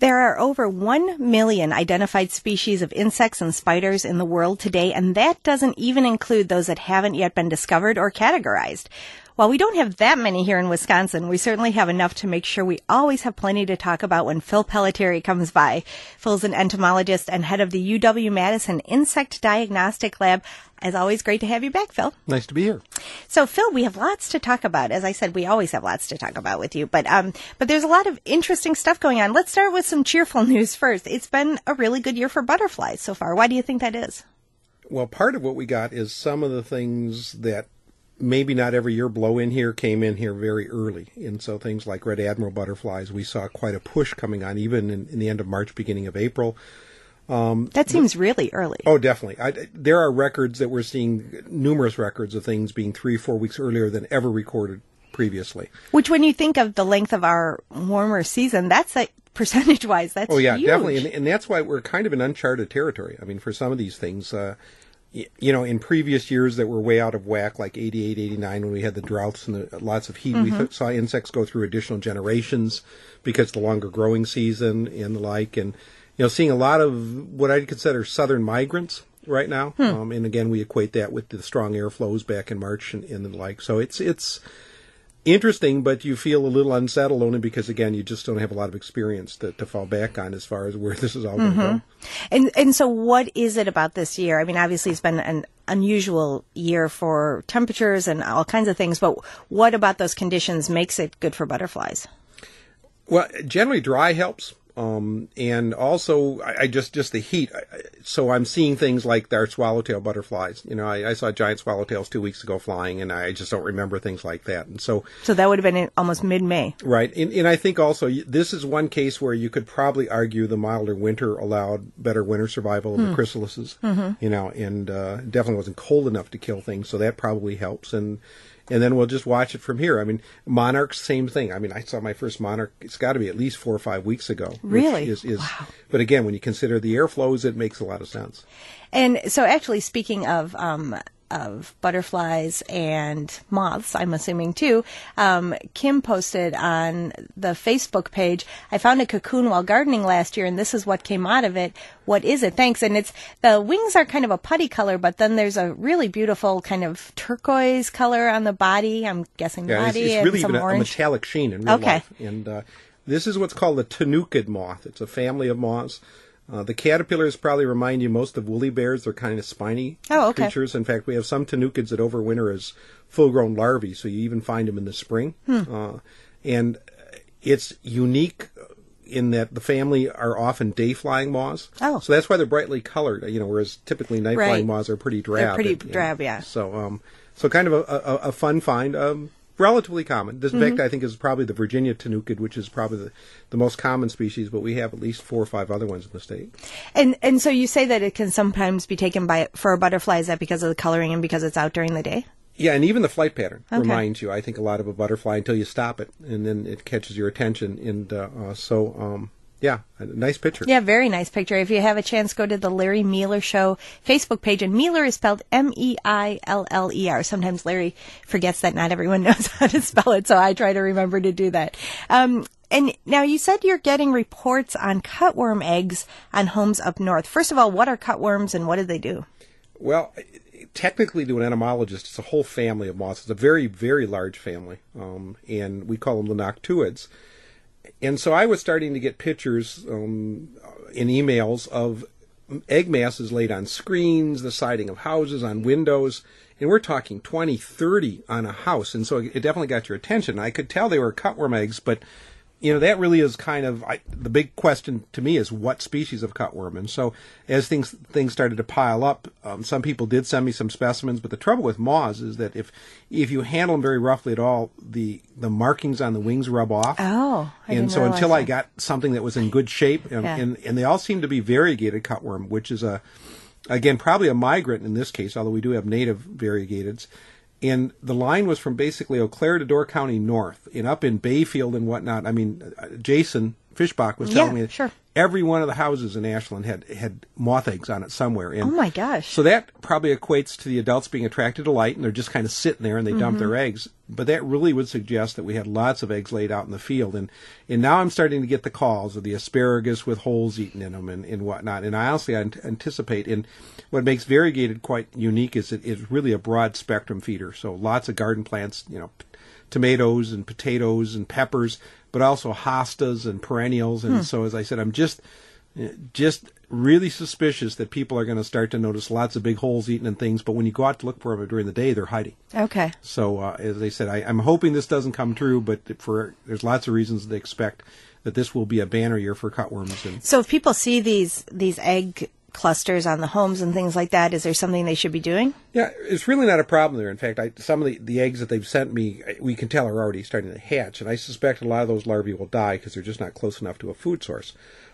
There are over 1 million identified species of insects and spiders in the world today, and that doesn't even include those that haven't yet been discovered or categorized. While we don't have that many here in Wisconsin, we certainly have enough to make sure we always have plenty to talk about when Phil Pelletieri comes by. Phil's an entomologist and head of the UW-Madison Insect Diagnostic Lab. As always, great to have you back, Phil. Nice to be here. So, Phil, we have lots to talk about. As I said, we always have lots to talk about with you. But there's a lot of interesting stuff going on. Let's start with some cheerful news first. It's been a really good year for butterflies so far. Why do you think that is? Well, part of what we got is some of the things that maybe not every year blow in here came in here very early. And so things like red admiral butterflies, we saw quite a push coming on even in the end of March, beginning of April. That seems really early. Oh, definitely. There are records that we're seeing, numerous records of things being 3 or 4 weeks earlier than ever recorded previously. Which, when you think of the length of our warmer season, that's like percentage-wise, that's huge. Oh, yeah, definitely. And that's why we're kind of in uncharted territory. I mean, for some of these things, in previous years that were way out of whack, like 88, 89, when we had the droughts and lots of heat, we saw insects go through additional generations because of the longer growing season and the like. And, seeing a lot of what I'd consider southern migrants right now. And again, we equate that with the strong air flows back in March and the like. So it's interesting, but you feel a little unsettled only because, again, you just don't have a lot of experience to fall back on as far as where this is all going to go. And so what is it about this year? I mean, obviously it's been an unusual year for temperatures and all kinds of things, but what about those conditions makes it good for butterflies? Well, generally dry helps. And also, I just the heat. So I'm seeing things like our swallowtail butterflies. I saw giant swallowtails 2 weeks ago flying, and I just don't remember things like that. And so that would have been in almost mid-May. Right. And I think also this is one case where you could probably argue the milder winter allowed better winter survival of the chrysalises, and definitely wasn't cold enough to kill things. So that probably helps. And then we'll just watch it from here. I mean, monarchs, same thing. I mean, I saw my first monarch, it's got to be at least 4 or 5 weeks ago. Really? Wow. But again, when you consider the airflows, it makes a lot of sense. And so actually, speaking of butterflies and moths, I'm assuming too, Kim posted on the Facebook page, I found a cocoon while gardening last year, and this is what came out of it. What is it? Thanks. And the wings are kind of a putty color, but then there's a really beautiful kind of turquoise color on the body. I'm guessing body it's and really some even orange. A metallic sheen in real life. And this is what's called the tenucid moth. It's a family of moths. The caterpillars probably remind you most of woolly bears. They're kind of spiny creatures. In fact, we have some tenucids that overwinter as full-grown larvae, so you even find them in the spring. And it's unique in that the family are often day-flying moths. Oh. So that's why they're brightly colored, whereas typically night-flying moths are pretty drab. They're pretty drab, yeah. So kind of a fun find. Relatively common. This, in fact, I think is probably the Virginia tenucid, which is probably the most common species, but we have at least 4 or 5 other ones in the state. And so you say that it can sometimes be taken for a butterfly. Is that because of the coloring and because it's out during the day? Yeah, and even the flight pattern reminds you, I think, a lot of a butterfly until you stop it, and then it catches your attention. And yeah, a nice picture. Yeah, very nice picture. If you have a chance, go to the Larry Meiller Show Facebook page. And Meiller is spelled M-E-I-L-L-E-R. Sometimes Larry forgets that not everyone knows how to spell it, so I try to remember to do that. And now you said you're getting reports on cutworm eggs on homes up north. First of all, what are cutworms and what do they do? Well, technically to an entomologist, it's a whole family of moths. It's a very, very large family, and we call them the noctuids. And so I was starting to get pictures in emails of egg masses laid on screens, the siding of houses, on windows, and we're talking 20, 30 on a house. And so it definitely got your attention. I could tell they were cutworm eggs, but that really is kind of the big question to me is what species of cutworm. And so as things started to pile up, some people did send me some specimens. But the trouble with moths is that if you handle them very roughly at all, the markings on the wings rub off. Oh, and so until I got something that was in good shape, and they all seem to be variegated cutworm, which is again probably a migrant in this case, although we do have native variegateds. And the line was from basically Eau Claire to Door County north and up in Bayfield and whatnot. I mean, Jason Fishbach was telling me sure. every one of the houses in Ashland had moth eggs on it somewhere. And oh my gosh. so that probably equates to the adults being attracted to light, and they're just kind of sitting there and they dump their eggs. But that really would suggest that we had lots of eggs laid out in the field. And now I'm starting to get the calls of the asparagus with holes eaten in them and whatnot. And I honestly anticipate, and what makes variegated quite unique is it's really a broad spectrum feeder. So lots of garden plants, tomatoes and potatoes and peppers, but also hostas and perennials. And so, as I said, I'm just really suspicious that people are going to start to notice lots of big holes eaten in things. But when you go out to look for them during the day, they're hiding. Okay. So, as I said, I'm hoping this doesn't come true, but there's lots of reasons to expect that this will be a banner year for cutworms. And so if people see these egg clusters on the homes and things like that, is there something they should be doing? Yeah, it's really not a problem there. In fact, some of the eggs that they've sent me, we can tell are already starting to hatch, and I suspect a lot of those larvae will die because they're just not close enough to a food source.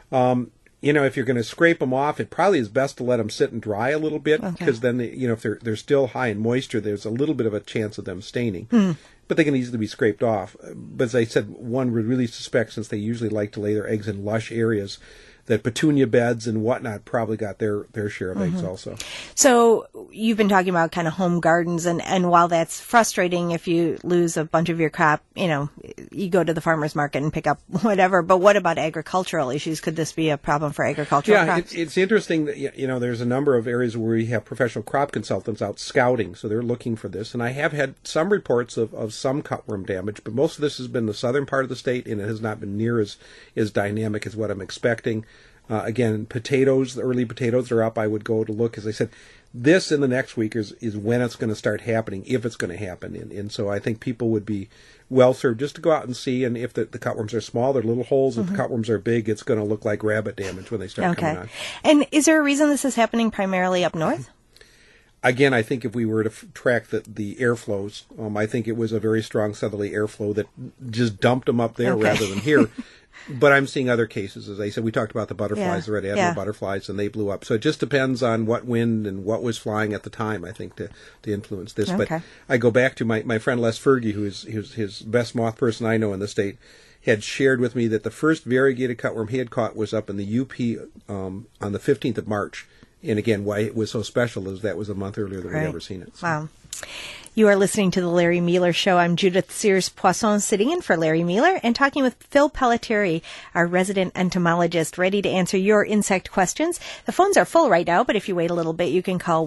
If you're going to scrape them off, it probably is best to let them sit and dry a little bit, because then, if they're still high in moisture, there's a little bit of a chance of them staining. But they can easily be scraped off. But as I said, one would really suspect, since they usually like to lay their eggs in lush areas, that petunia beds and whatnot probably got their share of eggs also. So you've been talking about kind of home gardens, and while that's frustrating if you lose a bunch of your crop, you go to the farmer's market and pick up whatever, but what about agricultural issues? Could this be a problem for agricultural crops? It's interesting that, there's a number of areas where we have professional crop consultants out scouting, so they're looking for this, and I have had some reports of some cutworm damage, but most of this has been the southern part of the state, and it has not been near as dynamic as what I'm expecting. Again, potatoes, the early potatoes are up. I would go to look, as I said, this in the next week is when it's going to start happening, if it's going to happen. And so I think people would be well served just to go out and see. And if the cutworms are small, they're little holes. If the cutworms are big, it's going to look like rabbit damage when they start coming on. And is there a reason this is happening primarily up north? Again, I think if we were to track the airflows, I think it was a very strong southerly airflow that just dumped them up there rather than here. But I'm seeing other cases. As I said, we talked about the butterflies, the red admiral butterflies, and they blew up. So it just depends on what wind and what was flying at the time, I think, to influence this. Okay. But I go back to my friend Les Fergie, who's his best moth person I know in the state, had shared with me that the first variegated cutworm he had caught was up in the UP on the 15th of March. And again, why it was so special is that was a month earlier than we'd ever seen it. So. Wow. You are listening to The Larry Mealer Show. I'm Judith Sears-Poisson, sitting in for Larry Mealer and talking with Phil Pelletieri, our resident entomologist, ready to answer your insect questions. The phones are full right now, but if you wait a little bit, you can call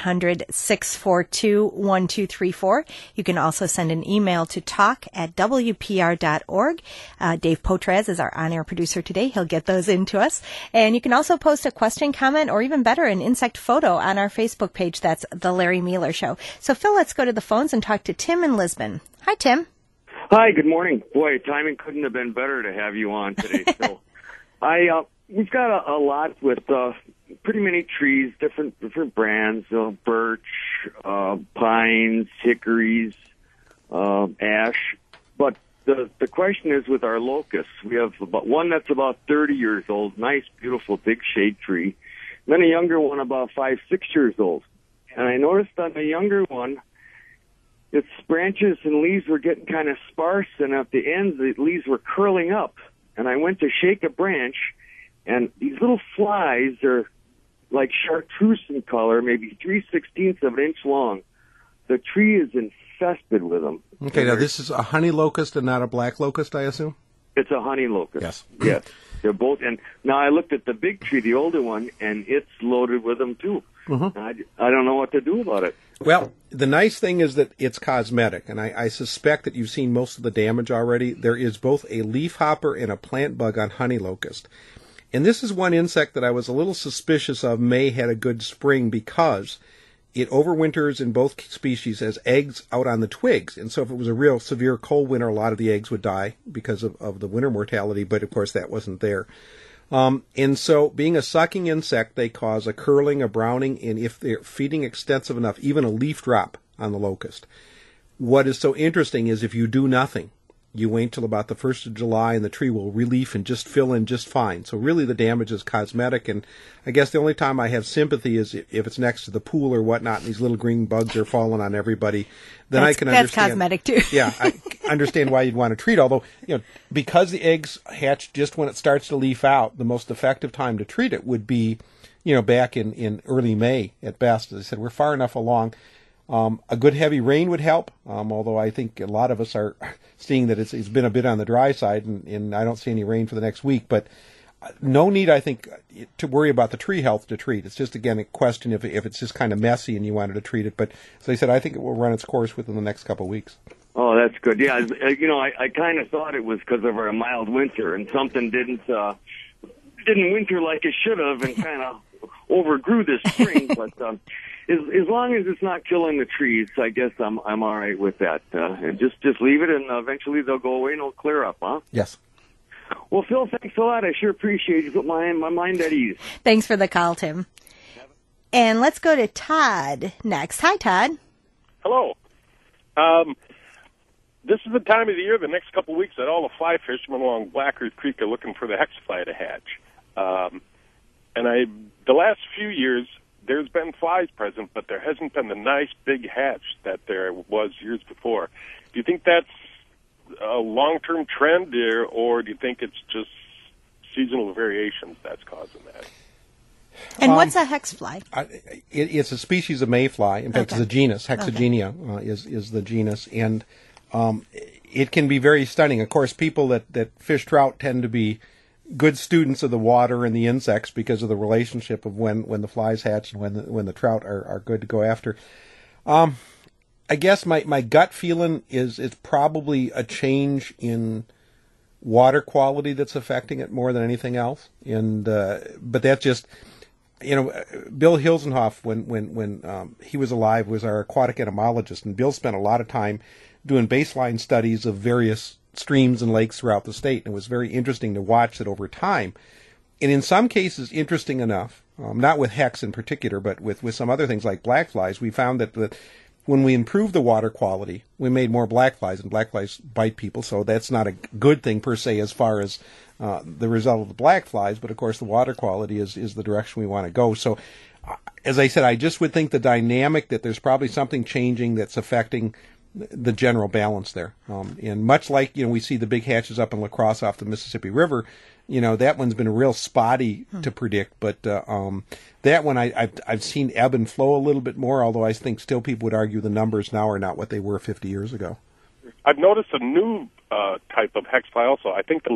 1-800-642-1234. You can also send an email to talk@wpr.org. Dave Poitras is our on-air producer today. He'll get those into us. And you can also post a question, comment, or even better, an insect photo on our Facebook page. That's The Larry Mealer Show. So, Phil, let's go to the phones and talk to Tim in Lisbon. Hi, Tim. Hi, good morning. Boy, timing couldn't have been better to have you on today. So, we've got a lot with pretty many trees, different brands, birch, pines, hickories, ash. But the question is with our locusts. We have one that's about 30 years old, nice, beautiful, big shade tree. Then a younger one about 5, 6 years old. And I noticed on the younger one, its branches and leaves were getting kind of sparse, and at the ends, the leaves were curling up. And I went to shake a branch, and these little flies are like chartreuse in color, maybe 3/16 of an inch long. The tree is infested with them. Okay, now this is a honey locust and not a black locust, I assume? It's a honey locust. Yes. Yes. They're both. And now I looked at the big tree, the older one, and it's loaded with them, too. I don't know what to do about it. Well, the nice thing is that it's cosmetic, and I suspect that you've seen most of the damage already. There is both a leafhopper and a plant bug on honey locust. And this is one insect that I was a little suspicious of may had a good spring because it overwinters in both species as eggs out on the twigs. And so if it was a real severe cold winter, a lot of the eggs would die because of the winter mortality, but of course that wasn't there. And so being a sucking insect, they cause a curling, a browning, and if they're feeding extensive enough, even a leaf drop on the locust. What is so interesting is if you do nothing, you wait till about the 1st of July and the tree will relief and just fill in just fine. So really the damage is cosmetic, and I guess the only time I have sympathy is if it's next to the pool or whatnot and these little green bugs are falling on everybody. Then I can understand. That's cosmetic too. Yeah, I understand why you'd want to treat. Although, because the eggs hatch just when it starts to leaf out, the most effective time to treat it would be, back in early May at best. As I said, we're far enough along. A good heavy rain would help, although I think a lot of us are seeing that it's been a bit on the dry side, and I don't see any rain for the next week. But no need, I think, to worry about the tree health to treat. It's just, again, a question if it's just kind of messy and you wanted to treat it. But as I said, I think it will run its course within the next couple of weeks. Oh, that's good. Yeah, I kind of thought it was because of our mild winter and something didn't winter like it should have and kind of overgrew this spring. But as long as it's not killing the trees, I guess I'm all right with that. And just leave it, and eventually they'll go away and it'll clear up, huh? Yes. Well, Phil, thanks a lot. I sure appreciate you. Put my mind at ease. Thanks for the call, Tim. And let's go to Todd next. Hi, Todd. Hello. This is the time of the year, the next couple of weeks, that all the fly fishermen along Black Earth Creek are looking for the hexafly to hatch. The last few years, there's been flies present, but there hasn't been the nice big hatch that there was years before. Do you think that's a long-term trend, or do you think it's just seasonal variations that's causing that? And what's a hexfly? It's a species of mayfly. In fact, it's a genus. Hexagenia is the genus, and it can be very stunning. Of course, people that fish trout tend to be good students of the water and the insects because of the relationship of when the flies hatch and when the trout are good to go after. I guess my gut feeling is it's probably a change in water quality that's affecting it more than anything else. And but that's just, Bill Hilsenhoff, when he was alive, was our aquatic entomologist, and Bill spent a lot of time doing baseline studies of various streams and lakes throughout the state, and it was very interesting to watch that over time. And in some cases, interesting enough, not with hex in particular, but with some other things like black flies, we found that when we improved the water quality, we made more black flies, and black flies bite people, so that's not a good thing per se as far as the result of the black flies, but of course the water quality is the direction we want to go. So, as I said, I just would think the dynamic that there's probably something changing that's affecting the general balance there. And much like, we see the big hatches up in La Crosse off the Mississippi River, that one's been real spotty to predict, but that one I've seen ebb and flow a little bit more, although I think still people would argue the numbers now are not what they were 50 years ago. I've noticed a new type of hexfly also. I think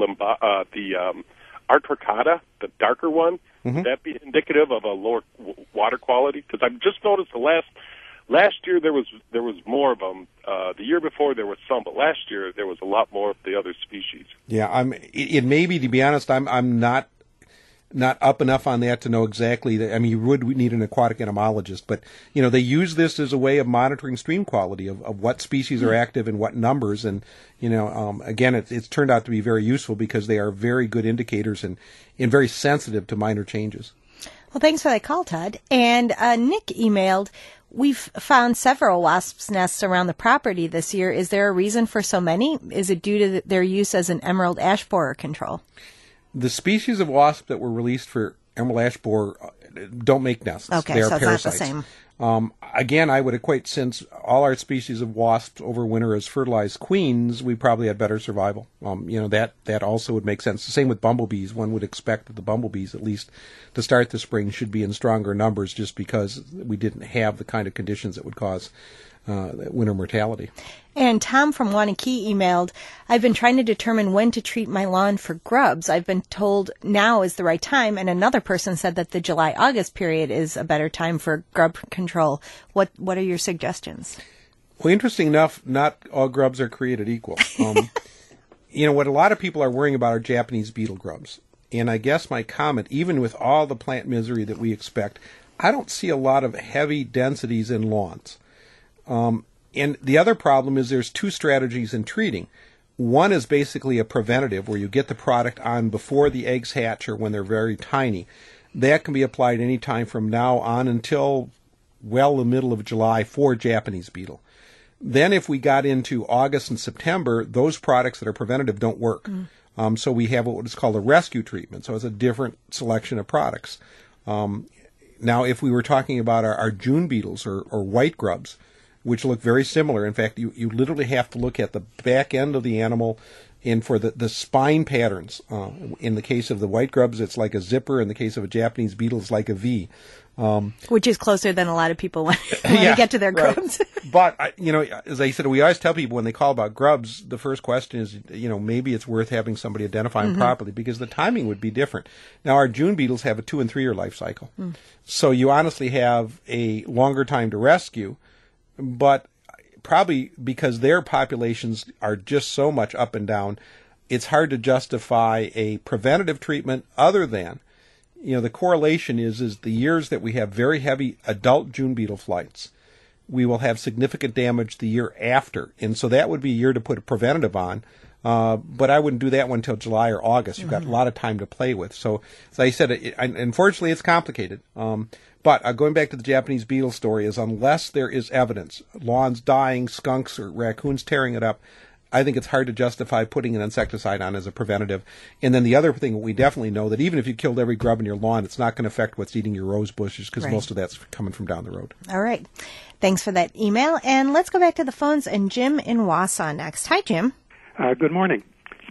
the Artorcata, the darker one, would that be indicative of a lower water quality? Because I've just noticed last year there was more of them. The year before there was some, but last year there was a lot more of the other species. Yeah, it may be, to be honest, I'm not up enough on that to know exactly. You would need an aquatic entomologist, but they use this as a way of monitoring stream quality of what species are active and what numbers, and again, it's turned out to be very useful because they are very good indicators and very sensitive to minor changes. Well, thanks for that call, Todd. And Nick emailed, we've found several wasps' nests around the property this year. Is there a reason for so many? Is it due to their use as an emerald ash borer control? The species of wasp that were released for emerald ash borer don't make nests. Okay, they are so it's parasites. not the same. Again, I would equate, since all our species of wasps overwinter as fertilized queens, we probably had better survival. That also would make sense. The same with bumblebees. One would expect that the bumblebees, at least to start the spring, should be in stronger numbers just because we didn't have the kind of conditions that would cause winter mortality. And Tom from Wanakee emailed, I've been trying to determine when to treat my lawn for grubs. I've been told now is the right time, and another person said that the July-August period is a better time for grub control. What are your suggestions? Well, interesting enough, not all grubs are created equal. What a lot of people are worrying about are Japanese beetle grubs. And I guess my comment, even with all the plant misery that we expect, I don't see a lot of heavy densities in lawns. And the other problem is there's two strategies in treating. One is basically a preventative, where you get the product on before the eggs hatch or when they're very tiny. That can be applied any time from now on until, the middle of July for Japanese beetle. Then if we got into August and September, those products that are preventative don't work. So we have what is called a rescue treatment. So it's a different selection of products. Now, if we were talking about our June beetles or white grubs, which look very similar, in fact, you literally have to look at the back end of the animal and for the spine patterns. In the case of the white grubs, it's like a zipper. In the case of a Japanese beetle, it's like a V. Which is closer than a lot of people want to get to their grubs. But, as I said, we always tell people when they call about grubs, the first question is, maybe it's worth having somebody identify them properly because the timing would be different. Now, our June beetles have a 2 and 3 year life cycle. So you honestly have a longer time to rescue, but probably because their populations are just so much up and down, it's hard to justify a preventative treatment other than the correlation is the years that we have very heavy adult June beetle flights, we will have significant damage the year after. And so that would be a year to put a preventative on. But I wouldn't do that one until July or August. You've got a lot of time to play with. So as I said, unfortunately, it's complicated. But going back to the Japanese beetle story is unless there is evidence, lawns dying, skunks or raccoons tearing it up, I think it's hard to justify putting an insecticide on as a preventative. And then the other thing we definitely know that even if you killed every grub in your lawn, it's not going to affect what's eating your rose bushes because most of that's coming from down the road. All right. Thanks for that email. And let's go back to the phones and Jim in Wausau next. Hi, Jim. Good morning.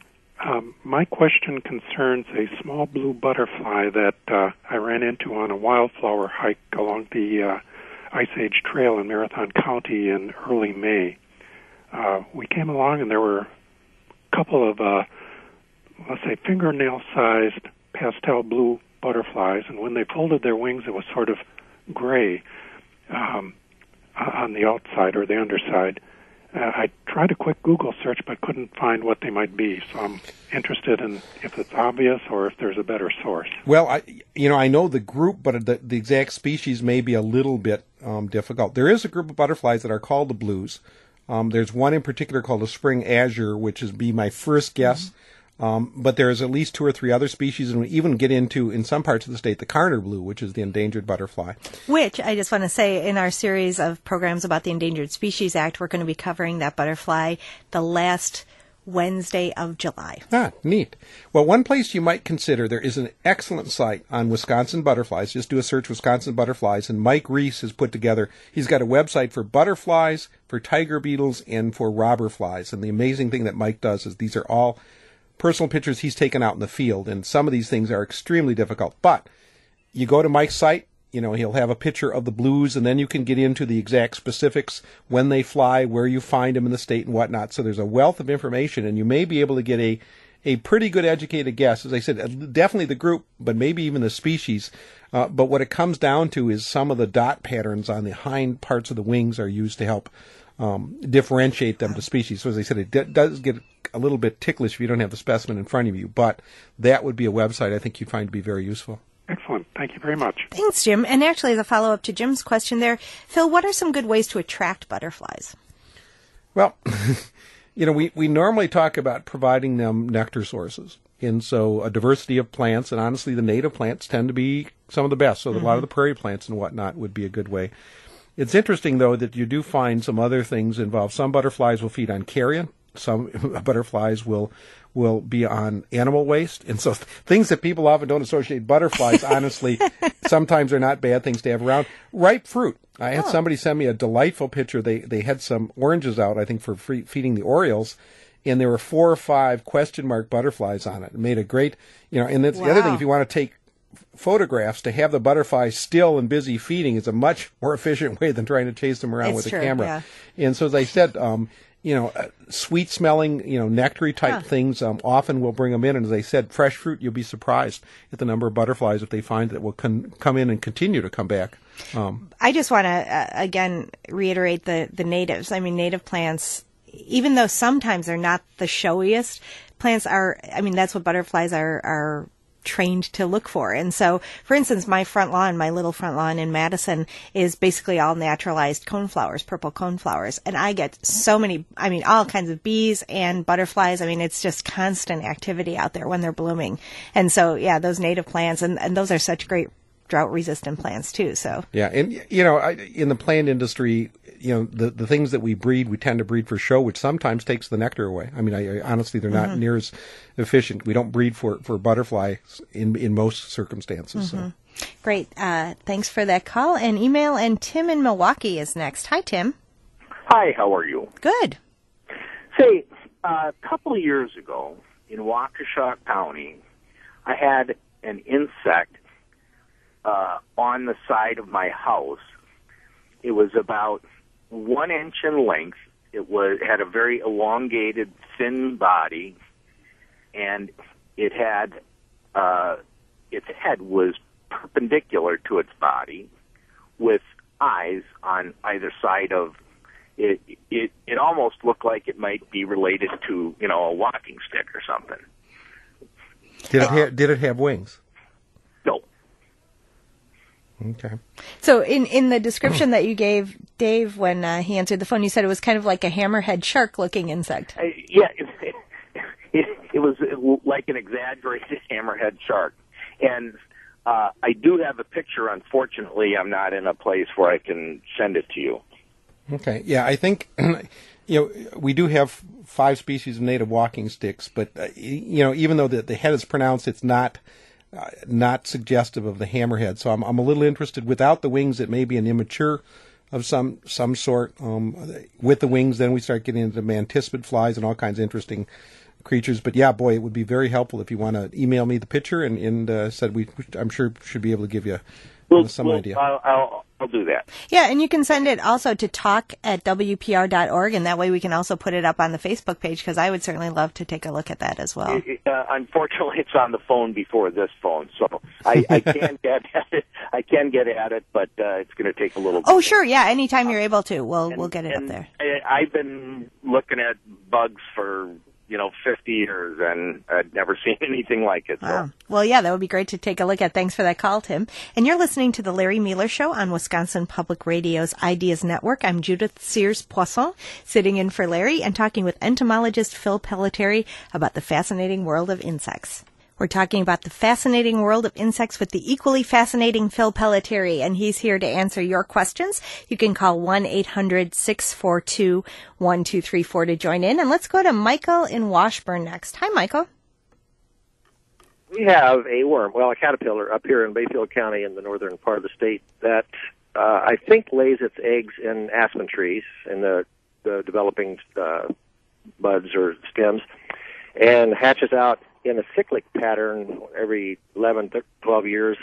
My question concerns a small blue butterfly that I ran into on a wildflower hike along the Ice Age Trail in Marathon County in early May. We came along and there were a couple of, let's say, fingernail-sized pastel blue butterflies, and when they folded their wings, it was sort of gray on the outside or the underside. I tried a quick Google search but couldn't find what they might be, so I'm interested in if it's obvious or if there's a better source. Well, I know the group, but the exact species may be a little bit difficult. There is a group of butterflies that are called the blues. There's one in particular called a spring azure, which is be my first guess. But there's at least 2 or 3 other species, and we even get into, in some parts of the state, the Karner blue, which is the endangered butterfly. Which, I just want to say, in our series of programs about the Endangered Species Act, we're going to be covering that butterfly the last Wednesday of July. Ah, neat. Well, one place you might consider, there is an excellent site on Wisconsin butterflies. Just do a search Wisconsin butterflies, and Mike Reese has put together, he's got a website for butterflies, for tiger beetles, and for robber flies. And the amazing thing that Mike does is these are all personal pictures he's taken out in the field, and some of these things are extremely difficult. But you go to Mike's site, he'll have a picture of the blues, and then you can get into the exact specifics, when they fly, where you find them in the state, and whatnot. So there's a wealth of information, and you may be able to get a pretty good educated guess. As I said, definitely the group, but maybe even the species. But what it comes down to is some of the dot patterns on the hind parts of the wings are used to help differentiate them to species. So as I said, it does get a little bit ticklish if you don't have the specimen in front of you, but that would be a website I think you'd find to be very useful. Excellent. Thank you very much. Thanks, Jim. And actually, as a follow-up to Jim's question there, Phil, what are some good ways to attract butterflies? Well, we normally talk about providing them nectar sources. And so a diversity of plants, and honestly, the native plants tend to be some of the best. So a lot of the prairie plants and whatnot would be a good way. It's interesting, though, that you do find some other things involved. Some butterflies will feed on carrion. Some butterflies will be on animal waste. And so things that people often don't associate butterflies, honestly, sometimes are not bad things to have around. Ripe fruit. I had somebody send me a delightful picture. They had some oranges out, I think, for feeding the orioles. And there were 4 or 5 question mark butterflies on it. It made a great, and that's the other thing. If you want to take photographs, to have the butterfly still and busy feeding is a much more efficient way than trying to chase them around with a camera. Yeah. And so, as I said, sweet smelling, nectary type things often will bring them in. And as I said, fresh fruit, you'll be surprised at the number of butterflies if they find that will come in and continue to come back. I just want to, again, reiterate the natives. I mean, native plants, even though sometimes they're not the showiest, plants are, that's what butterflies are trained to look for. And so, for instance, my little front lawn in Madison is basically all naturalized coneflowers, purple coneflowers. And I get so many, all kinds of bees and butterflies. It's just constant activity out there when they're blooming. And so, those native plants, and those are such great drought-resistant plants too. So yeah, and in the plant industry, the things that we breed, we tend to breed for show, which sometimes takes the nectar away. I mean, I honestly, they're not near as efficient. We don't breed for butterflies in most circumstances. So. Great. Thanks for that call and email. And Tim in Milwaukee is next. Hi, Tim. Hi, how are you? Good. Say, a couple of years ago in Waukesha County, I had an insect on the side of my house. It was about 1 inch in length. It had a very elongated, thin body, and it had its head was perpendicular to its body, with eyes on either side of it. It almost looked like it might be related to a walking stick or something. Did it have wings? No. Okay. So in the description that you gave Dave when he answered the phone, you said it was kind of like a hammerhead shark-looking insect. Yeah, it was like an exaggerated hammerhead shark. And I do have a picture. Unfortunately, I'm not in a place where I can send it to you. Okay. Yeah, I think we do have 5 species of native walking sticks, but even though the head is pronounced, it's not suggestive of the hammerhead. So I'm a little interested. Without the wings, it may be an immature of some sort. With the wings, then we start getting into mantispid flies and all kinds of interesting creatures. But yeah, boy, it would be very helpful if you want to email me the picture and said I'm sure should be able to give you some idea. I'll do that. Yeah, and you can send it also to talk@wpr.org, and that way we can also put it up on the Facebook page, because I would certainly love to take a look at that as well. Unfortunately, it's on the phone before this phone, so I can get at it. I can get at it, but it's going to take a little bit. Oh, sure, yeah, anytime you're able to, we'll get it up there. I've been looking at bugs for 50 years, and I'd never seen anything like it. So. Wow. Well, yeah, that would be great to take a look at. Thanks for that call, Tim. And you're listening to The Larry Mueller Show on Wisconsin Public Radio's Ideas Network. I'm Judith Sears-Poisson, sitting in for Larry and talking with entomologist Phil Pelletieri about the fascinating world of insects. We're talking about the fascinating world of insects with the equally fascinating Phil Pelletieri, and he's here to answer your questions. You can call 1-800-642-1234 to join in. And let's go to Michael in Washburn next. Hi, Michael. We have a caterpillar up here in Bayfield County in the northern part of the state that I think lays its eggs in aspen trees in the developing buds or stems, and hatches out in a cyclic pattern every 11, 12 years,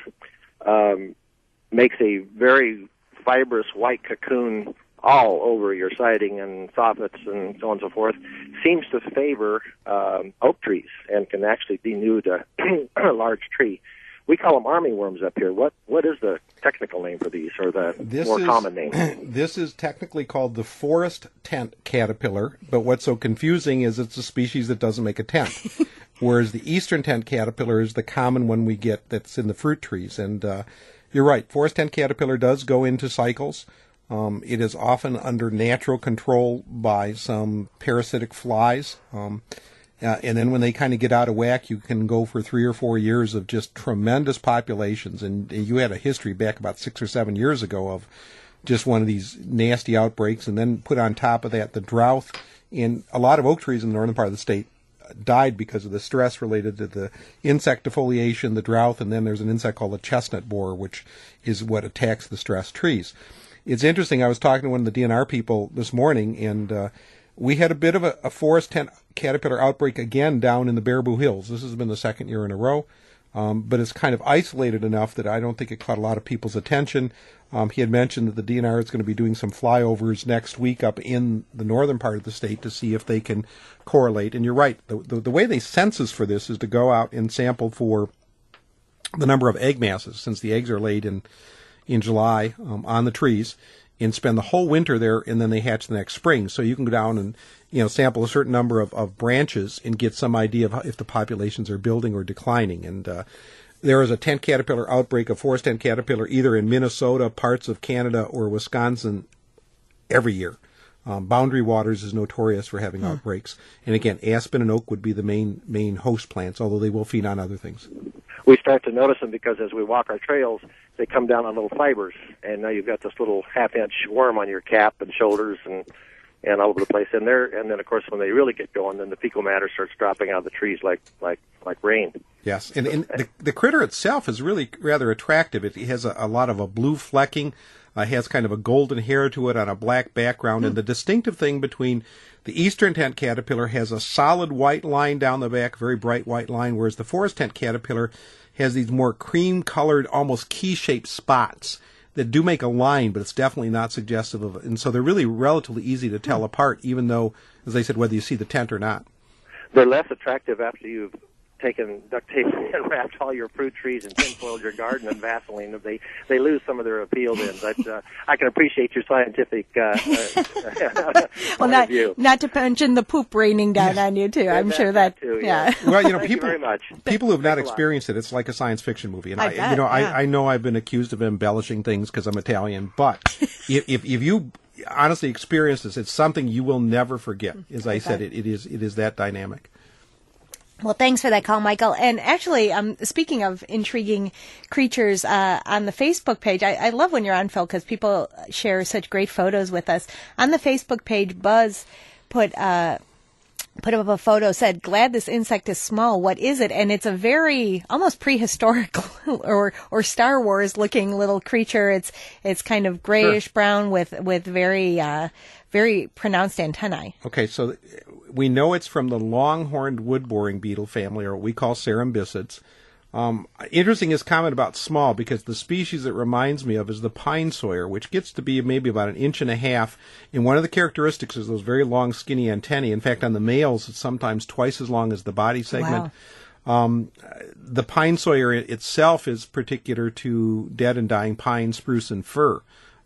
makes a very fibrous white cocoon all over your siding and soffits and so on and so forth, seems to favor oak trees and can actually denude a large tree. We call them armyworms up here. What is the technical name for these, or the common name? This is technically called the forest tent caterpillar, but what's so confusing is it's a species that doesn't make a tent. Whereas the eastern tent caterpillar is the common one we get that's in the fruit trees. And you're right, forest tent caterpillar does go into cycles. It is often under natural control by some parasitic flies. And then when they kind of get out of whack, you can go for 3 or 4 years of just tremendous populations. And you had a history back about 6 or 7 years ago of just one of these nasty outbreaks. And then put on top of that the drought. And a lot of oak trees in the northern part of the state died because of the stress related to the insect defoliation, the drought, and then there's an insect called the chestnut borer, which is what attacks the stressed trees. It's interesting, I was talking to one of the DNR people this morning, and we had a bit of a forest tent caterpillar outbreak again down in the Baraboo Hills. This has been the second year in a row, but it's kind of isolated enough that I don't think it caught a lot of people's attention. He had mentioned that the DNR is going to be doing some flyovers next week up in the northern part of the state to see if they can correlate. And you're right, the way they census for this is to go out and sample for the number of egg masses, since the eggs are laid in July on the trees, and spend the whole winter there, and then they hatch the next spring. So you can go down and sample a certain number of branches and get some idea of if the populations are building or declining. And there is a tent caterpillar outbreak, a forest tent caterpillar, either in Minnesota, parts of Canada, or Wisconsin every year. Boundary Waters is notorious for having outbreaks. And again, aspen and oak would be the main host plants, although they will feed on other things. we start to notice them because as we walk our trails, they come down on little fibers, and now you've got this little half-inch worm on your cap and shoulders and all over the place in there. And then, of course, when they really get going, then the fecal matter starts dropping out of the trees like rain. Yes, and the critter itself is really rather attractive. It has a lot of a blue flecking, has kind of a golden hair to it on a black background, and the distinctive thing between the eastern tent caterpillar has a solid white line down the back, very bright white line, whereas the forest tent caterpillar has these more cream-colored, almost key-shaped spots that do make a line, but it's definitely not suggestive of it. And so they're really relatively easy to tell apart, even though, as I said, whether you see the tent or not. They're less attractive after you've taken duct tape and wrapped all your fruit trees and tinfoiled your garden and Vaseline. They lose some of their appeal then. But I can appreciate your scientific well, not to mention the poop raining down on you too. I'm sure that too, yeah. Well, Thank you very much. people who have not experienced it, it's like a science fiction movie. And I know I've been accused of embellishing things because I'm Italian, but if you honestly experience this, it's something you will never forget. As I said, it is that dynamic. Well, thanks for that call, Michael. And actually, speaking of intriguing creatures, on the Facebook page, I love when you're on, Phil, because people share such great photos with us. On the Facebook page, Buzz put up a photo, said, "Glad this insect is small. What is it?" And it's a very almost prehistoric or Star Wars looking little creature. It's kind of grayish brown with very very pronounced antennae. Okay, so we know it's from the long-horned wood-boring beetle family, or what we call Cerambycids. Interesting his comment about small, because the species it reminds me of is the pine sawyer, which gets to be maybe about 1.5 inches. And one of the characteristics is those very long, skinny antennae. In fact, on the males, it's sometimes twice as long as the body segment. Wow. The pine sawyer itself is particular to dead and dying pine, spruce, and fir.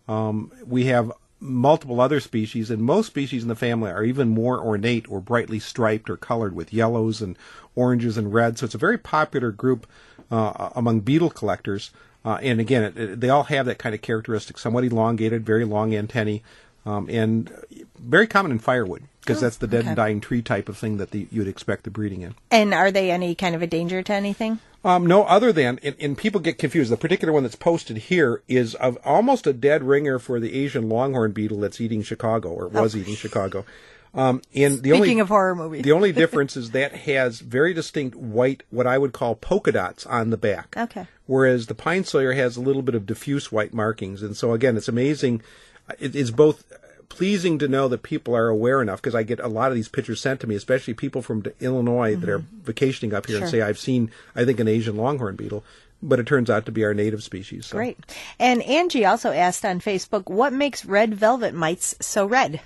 We have multiple other species, and most species in the family are even more ornate or brightly striped or colored with yellows and oranges and reds. So it's a very popular group among beetle collectors. And again, they all have that kind of characteristic, somewhat elongated, very long antennae, and very common in firewood, because that's the dead and dying tree type of thing that you'd expect the breeding in. And are they any kind of a danger to anything? No, other than, and people get confused, the particular one that's posted here is of almost a dead ringer for the Asian longhorn beetle that's eating Chicago, or was eating Chicago. Speaking of horror movies. The only difference is that has very distinct white, what I would call polka dots on the back. Okay. Whereas the pine sawyer has a little bit of diffuse white markings. And so again, it's amazing. It's both pleasing to know that people are aware enough, because I get a lot of these pictures sent to me, especially people from Illinois that are vacationing up here and say, I've seen, I think, an Asian longhorn beetle, but it turns out to be our native species. So. Great. And Angie also asked on Facebook, what makes red velvet mites so red?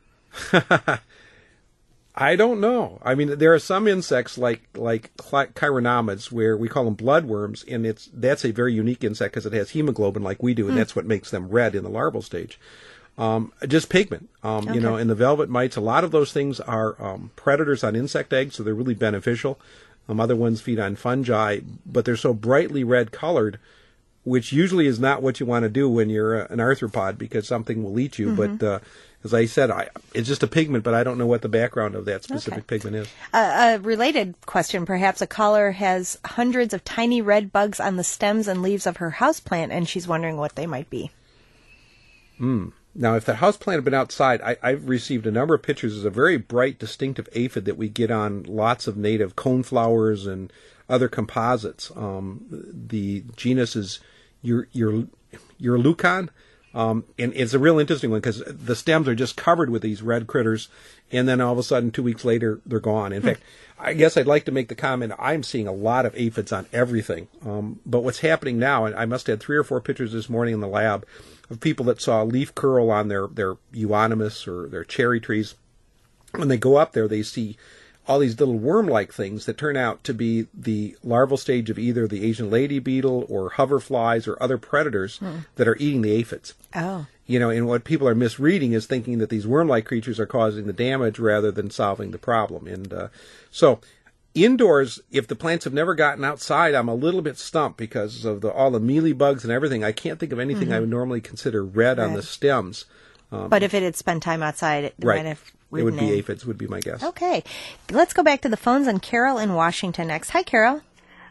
I don't know. I mean, there are some insects like chironomids, where we call them bloodworms, and that's a very unique insect because it has hemoglobin like we do, and that's what makes them red in the larval stage. Just pigment. You know, in the velvet mites, a lot of those things are predators on insect eggs, so they're really beneficial. Other ones feed on fungi, but they're so brightly red colored, which usually is not what you want to do when you're an arthropod, because something will eat you. But as I said, it's just a pigment, but I don't know what the background of that specific pigment is. A related question, perhaps. A caller has hundreds of tiny red bugs on the stems and leaves of her houseplant, and she's wondering what they might be. Now, if the houseplant had been outside, I've received a number of pictures. There's a very bright, distinctive aphid that we get on lots of native coneflowers and other composites. The genus is Urlucon, and it's a real interesting one because the stems are just covered with these red critters, and then all of a sudden, 2 weeks later, they're gone. In fact, I guess I'd like to make the comment, I'm seeing a lot of aphids on everything. But what's happening now, and I must have had 3 or 4 pictures this morning in the lab of people that saw a leaf curl on their euonymus or their cherry trees. When they go up there, they see all these little worm-like things that turn out to be the larval stage of either the Asian lady beetle or hoverflies or other predators that are eating the aphids. Oh. You know, and what people are misreading is thinking that these worm-like creatures are causing the damage rather than solving the problem. And so indoors, if the plants have never gotten outside, I'm a little bit stumped because of all the mealybugs and everything. I can't think of anything I would normally consider red on the stems. But if it had spent time outside, it might have it would be aphids, would be my guess. Okay. Let's go back to the phones, and Carol in Washington next. Hi, Carol.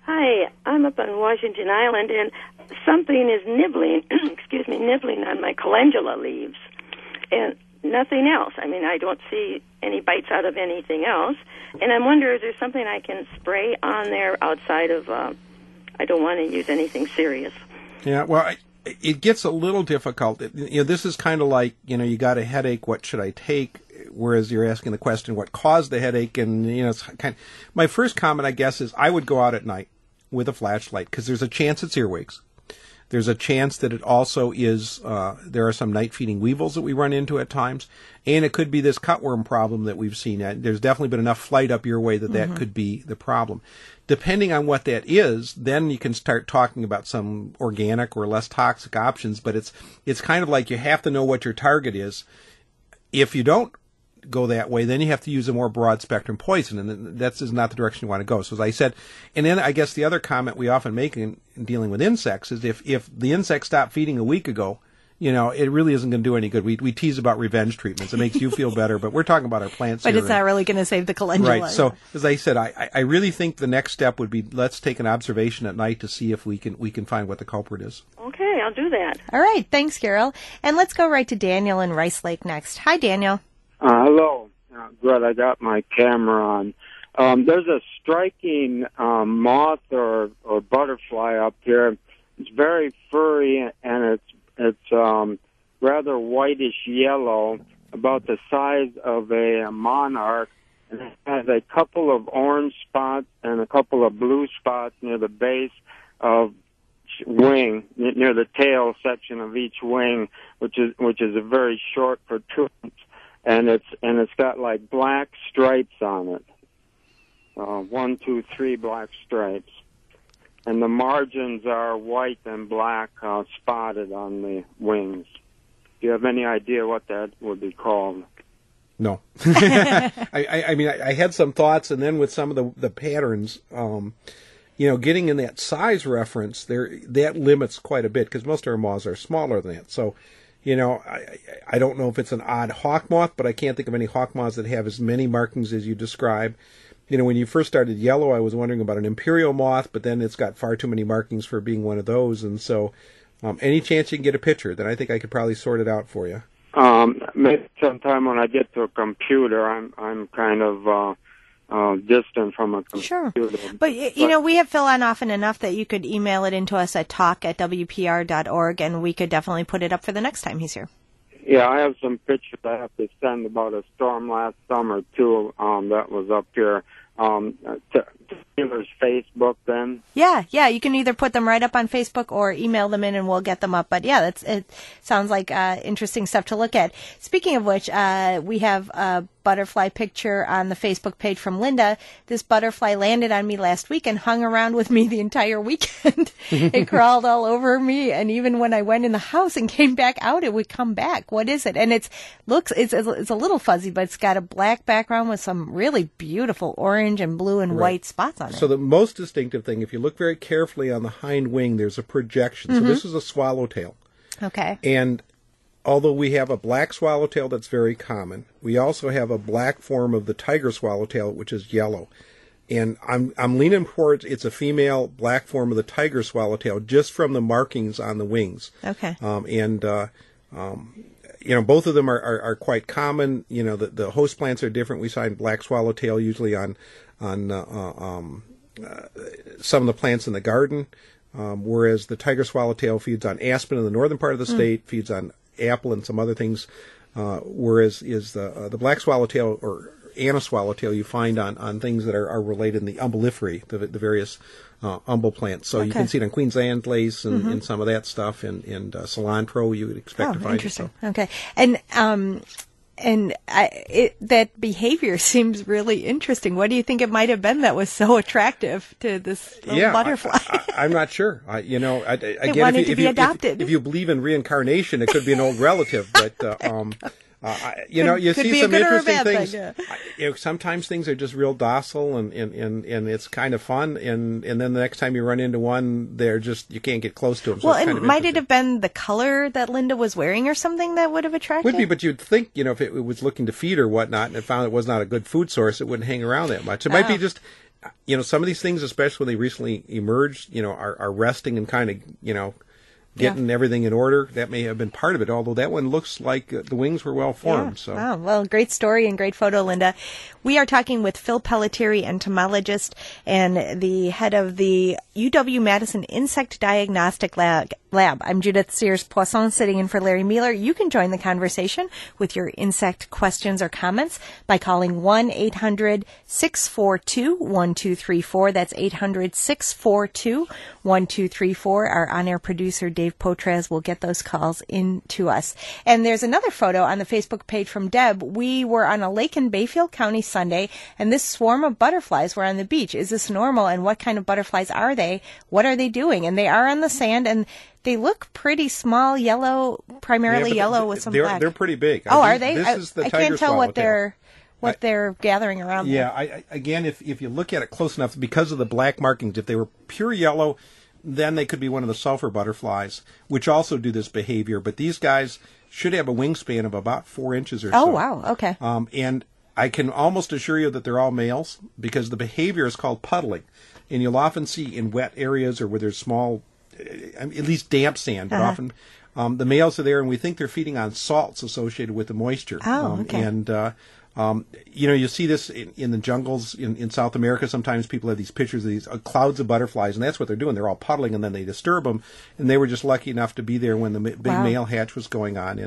Hi, I'm up on Washington Island, and something is nibbling, nibbling on my calendula leaves, and nothing else. I mean, I don't see any bites out of anything else, and I'm wondering, is there something I can spray on there outside of, I don't want to use anything serious. Yeah, well, it gets a little difficult. This is kind of like, you got a headache, what should I take? Whereas you're asking the question, what caused the headache? And, it's my first comment, I guess, is I would go out at night with a flashlight, because there's a chance it's earwigs. There's a chance that it also is, there are some night-feeding weevils that we run into at times, and it could be this cutworm problem that we've seen. There's definitely been enough flight up your way that could be the problem. Depending on what that is, then you can start talking about some organic or less toxic options, but it's kind of like you have to know what your target is. If you don't go that way, then you have to use a more broad spectrum poison, and that's not the direction you want to go. So as I said, and then I guess the other comment we often make in dealing with insects is if the insect stopped feeding a week ago, it really isn't going to do any good. We tease about revenge treatments. It makes you feel better, but we're talking about our plants but here. But it's not really going to save the calendula. Right. So as I said, I really think the next step would be, let's take an observation at night to see if we can find what the culprit is. Okay, I'll do that. All right. Thanks, Carol. And let's go right to Daniel in Rice Lake next. Hi, Daniel. Hello. Good, I got my camera on. There's a striking moth or butterfly up here. It's very furry, and it's rather whitish yellow, about the size of a monarch. And it has a couple of orange spots and a couple of blue spots near the base of wing, near the tail section of each wing, which is a very short protuberance. And it's got like black stripes on it. 1, 2, 3 black stripes. And the margins are white and black spotted on the wings. Do you have any idea what that would be called? No. I mean, I had some thoughts, and then with some of the patterns, getting in that size reference, that limits quite a bit, because most of our moths are smaller than that. So, I don't know if it's an odd hawk moth, but I can't think of any hawk moths that have as many markings as you describe. When you first started yellow, I was wondering about an imperial moth, but then it's got far too many markings for being one of those. And so, any chance you can get a picture, then I think I could probably sort it out for you. Maybe sometime when I get to a computer, I'm kind of distant from a computer. Sure. But, we have Phil on often enough that you could email it into us at talk@wpr.org, and we could definitely put it up for the next time he's here. Yeah, I have some pictures I have to send about a storm last summer, too, that was up here. To Taylor's Facebook, then? Yeah, you can either put them right up on Facebook or email them in and we'll get them up. But yeah, it sounds like interesting stuff to look at. Speaking of which, we have a butterfly picture on the Facebook page from Linda. This butterfly landed on me last week and hung around with me the entire weekend. It crawled all over me, and even when I went in the house and came back out, it would come back. What is it? And it's a little fuzzy, but it's got a black background with some really beautiful orange and blue and white spots on it. So the most distinctive thing, if you look very carefully on the hind wing, there's a projection. So this is a swallowtail. Okay. And although we have a black swallowtail that's very common, we also have a black form of the tiger swallowtail, which is yellow. And I'm leaning towards it's a female black form of the tiger swallowtail just from the markings on the wings. Okay. Both of them are quite common. The host plants are different. We find black swallowtail usually on some of the plants in the garden, whereas the tiger swallowtail feeds on aspen in the northern part of the state, feeds on apple and some other things, whereas the black swallowtail or Anna swallowtail you find on things that are related in the umbelliferae, the various umbel plants. So you can see it on Queensland lace and some of that stuff, and cilantro you would expect to find. Interesting. It, so. Okay. And that behavior seems really interesting. What do you think it might have been that was so attractive to this little butterfly? I'm not sure. Again, wanted to be adopted. If you believe in reincarnation, it could be an old relative. But you see some interesting things. Sometimes things are just real docile, and it's kind of fun. And then the next time you run into one, you can't get close to them. So and might it have been the color that Linda was wearing or something that would have attracted? Would be, but you'd think, if it was looking to feed or whatnot, and it found it was not a good food source, it wouldn't hang around that much. It might be just some of these things, especially when they recently emerged, are resting and kind of, getting everything in order. That may have been part of it, although that one looks like the wings were well formed. Yeah. So. Wow. Well, great story and great photo, Linda. We are talking with Phil Pelletieri, entomologist and the head of the UW-Madison Insect Diagnostic Lab. I'm Judith Sears-Poisson, sitting in for Larry Mueller. You can join the conversation with your insect questions or comments by calling 1-800-642-1234. That's 800-642-1234. Our on-air producer, Dave Poitras, will get those calls in to us. And there's another photo on the Facebook page from Deb. We were on a lake in Bayfield County Sunday, and this swarm of butterflies were on the beach. Is this normal, and what kind of butterflies are they? What are they doing? And they are on the sand, and they look pretty small, yellow, primarily yellow with some black. They're pretty big. Oh, are they? This is the I tiger can't tell swallowtail. what they're gathering around. Yeah, again, if you look at it close enough, because of the black markings, if they were pure yellow, then they could be one of the sulfur butterflies, which also do this behavior. But these guys should have a wingspan of about 4 inches or so. Oh, wow. Okay. And I can almost assure you that they're all males, because the behavior is called puddling. And you'll often see in wet areas or where there's small, at least damp sand, but often the males are there, and we think they're feeding on salts associated with the moisture. Oh, okay. You see this in the jungles in South America. Sometimes people have these pictures of these clouds of butterflies, and that's what they're doing. They're all puddling, and then they disturb them. And they were just lucky enough to be there when the big male hatch was going on.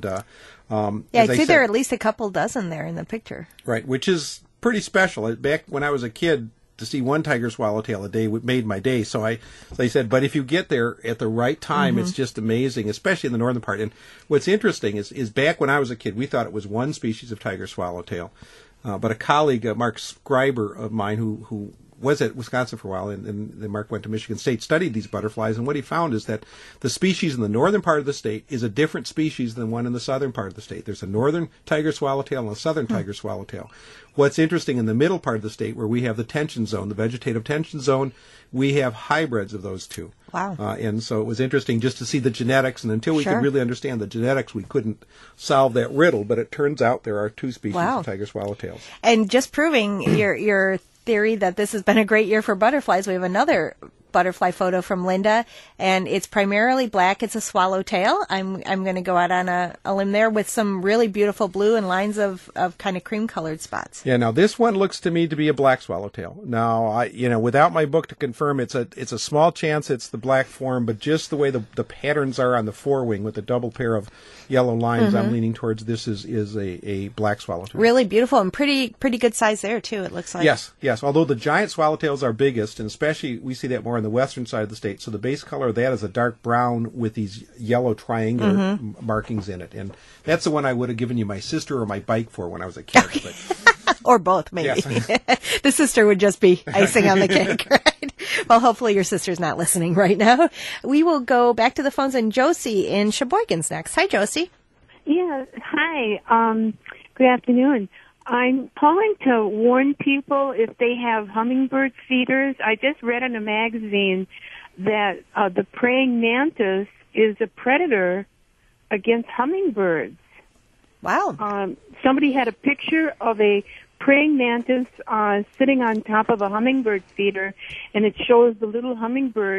I'd say there are at least a couple dozen there in the picture. Right, which is pretty special. Back when I was a kid, to see one tiger swallowtail a day made my day. So I said, but if you get there at the right time, it's just amazing, especially in the northern part. And what's interesting is back when I was a kid, we thought it was one species of tiger swallowtail. But a colleague, Mark Schreiber of mine, who was at Wisconsin for a while, and then Mark went to Michigan State, studied these butterflies, and what he found is that the species in the northern part of the state is a different species than one in the southern part of the state. There's a northern tiger swallowtail and a southern tiger swallowtail. What's interesting, in the middle part of the state, where we have the tension zone, the vegetative tension zone, we have hybrids of those two. Wow. And so it was interesting just to see the genetics, and until we could really understand the genetics, we couldn't solve that riddle, but it turns out there are two species of tiger swallowtails. And just proving your theory that this has been a great year for butterflies, we have another butterfly photo from Linda, and it's primarily black. It's a swallowtail. I'm going to go out on a limb there with some really beautiful blue and lines of kind of cream colored spots. Yeah, now this one looks to me to be a black swallowtail. Now, without my book to confirm, it's a small chance it's the black form, but just the way the patterns are on the forewing with the double pair of yellow lines, I'm leaning towards this is a black swallowtail. Really beautiful and pretty good size there too, it looks like. Yes. Although the giant swallowtails are biggest, and especially we see that more on the western side of the state. So the base color of that is a dark brown with these yellow triangular markings in it. And that's the one I would have given you my sister or my bike for when I was a kid. But or both, maybe. Yes. The sister would just be icing on the cake, right? Well, hopefully your sister's not listening right now. We will go back to the phones, and Josie in Sheboygan's next. Hi, Josie. Yeah, hi. Good afternoon. I'm calling to warn people if they have hummingbird feeders. I just read in a magazine that the praying mantis is a predator against hummingbirds. Wow. Somebody had a picture of a praying mantis sitting on top of a hummingbird feeder, and it shows the little hummingbird,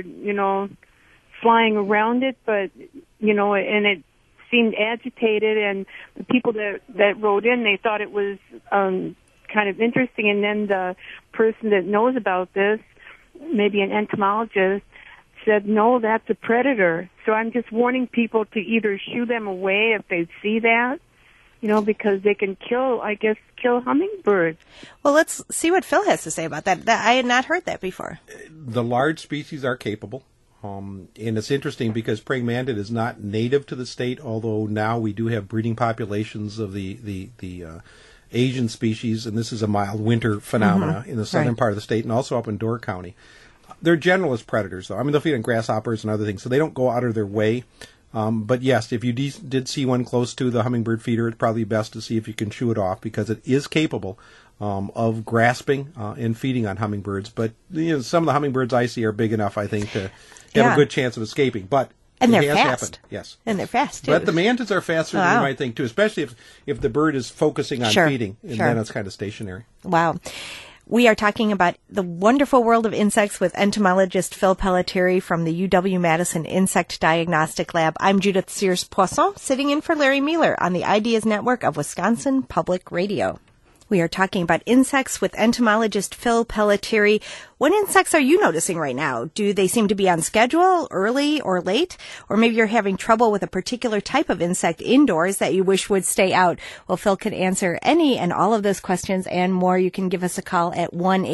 flying around it, but, and it seemed agitated, and the people that wrote in, they thought it was kind of interesting, and then the person that knows about this, maybe an entomologist, said, no, that's a predator. So I'm just warning people to either shoo them away if they see that, because they can kill hummingbirds. Well, let's see what Phil has to say about that. I had not heard that before. The large species are capable. And it's interesting because praying mantis is not native to the state, although now we do have breeding populations of the Asian species, and this is a mild winter phenomena in the southern part of the state and also up in Door County. They're generalist predators, though. I mean, they'll feed on grasshoppers and other things, so they don't go out of their way. But yes, if you did see one close to the hummingbird feeder, it's probably best to see if you can shoo it off because it is capable of grasping and feeding on hummingbirds. But some of the hummingbirds I see are big enough, I think, to have a good chance of escaping. But and it they're has fast. happened. Yes, and they're fast too. But the mantids are faster than you might think too, especially if the bird is focusing on feeding, and then it's kind of stationary. Wow. We are talking about the wonderful world of insects with entomologist Phil Pelletieri from the UW-Madison Insect Diagnostic Lab. I'm Judith Sears-Poisson, sitting in for Larry Mueller on the Ideas Network of Wisconsin Public Radio. We are talking about insects with entomologist Phil Pelletieri. What insects are you noticing right now? Do they seem to be on schedule, early or late? Or maybe you're having trouble with a particular type of insect indoors that you wish would stay out. Well, Phil can answer any and all of those questions and more. You can give us a call at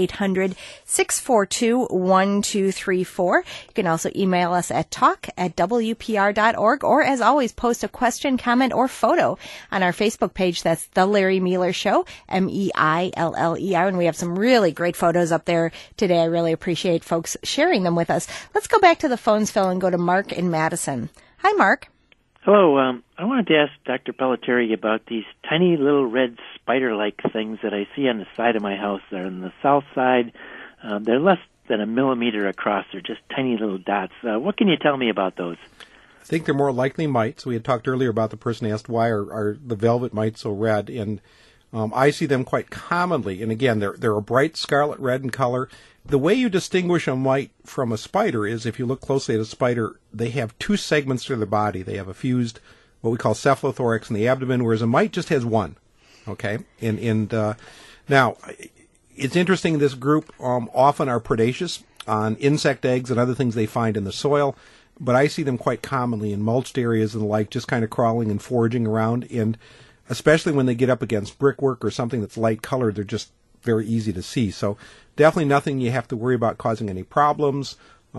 1-800-642-1234. You can also email us at talk@wpr.org, or as always, post a question, comment, or photo on our Facebook page. That's The Larry Mueller Show, MEILLER. And we have some really great photos up there today. I really appreciate folks sharing them with us. Let's go back to the phones, Phil, and go to Mark in Madison. Hi, Mark. Hello. I wanted to ask Dr. Pelletieri about these tiny little red spider-like things that I see on the side of my house. They're on the south side. They're less than a millimeter across. They're just tiny little dots. What can you tell me about those? I think they're more likely mites. We had talked earlier about the person asked why are the velvet mites so red, and I see them quite commonly. And again, they're a bright scarlet red in color. The way you distinguish a mite from a spider is if you look closely at a spider, they have two segments to their body. They have a fused, what we call cephalothorax in the abdomen, whereas a mite just has one. Okay? And now, it's interesting, this group often are predaceous on insect eggs and other things they find in the soil, but I see them quite commonly in mulched areas and the like, just kind of crawling and foraging around, and especially when they get up against brickwork or something that's light colored, they're just very easy to see. So definitely nothing you have to worry about causing any problems.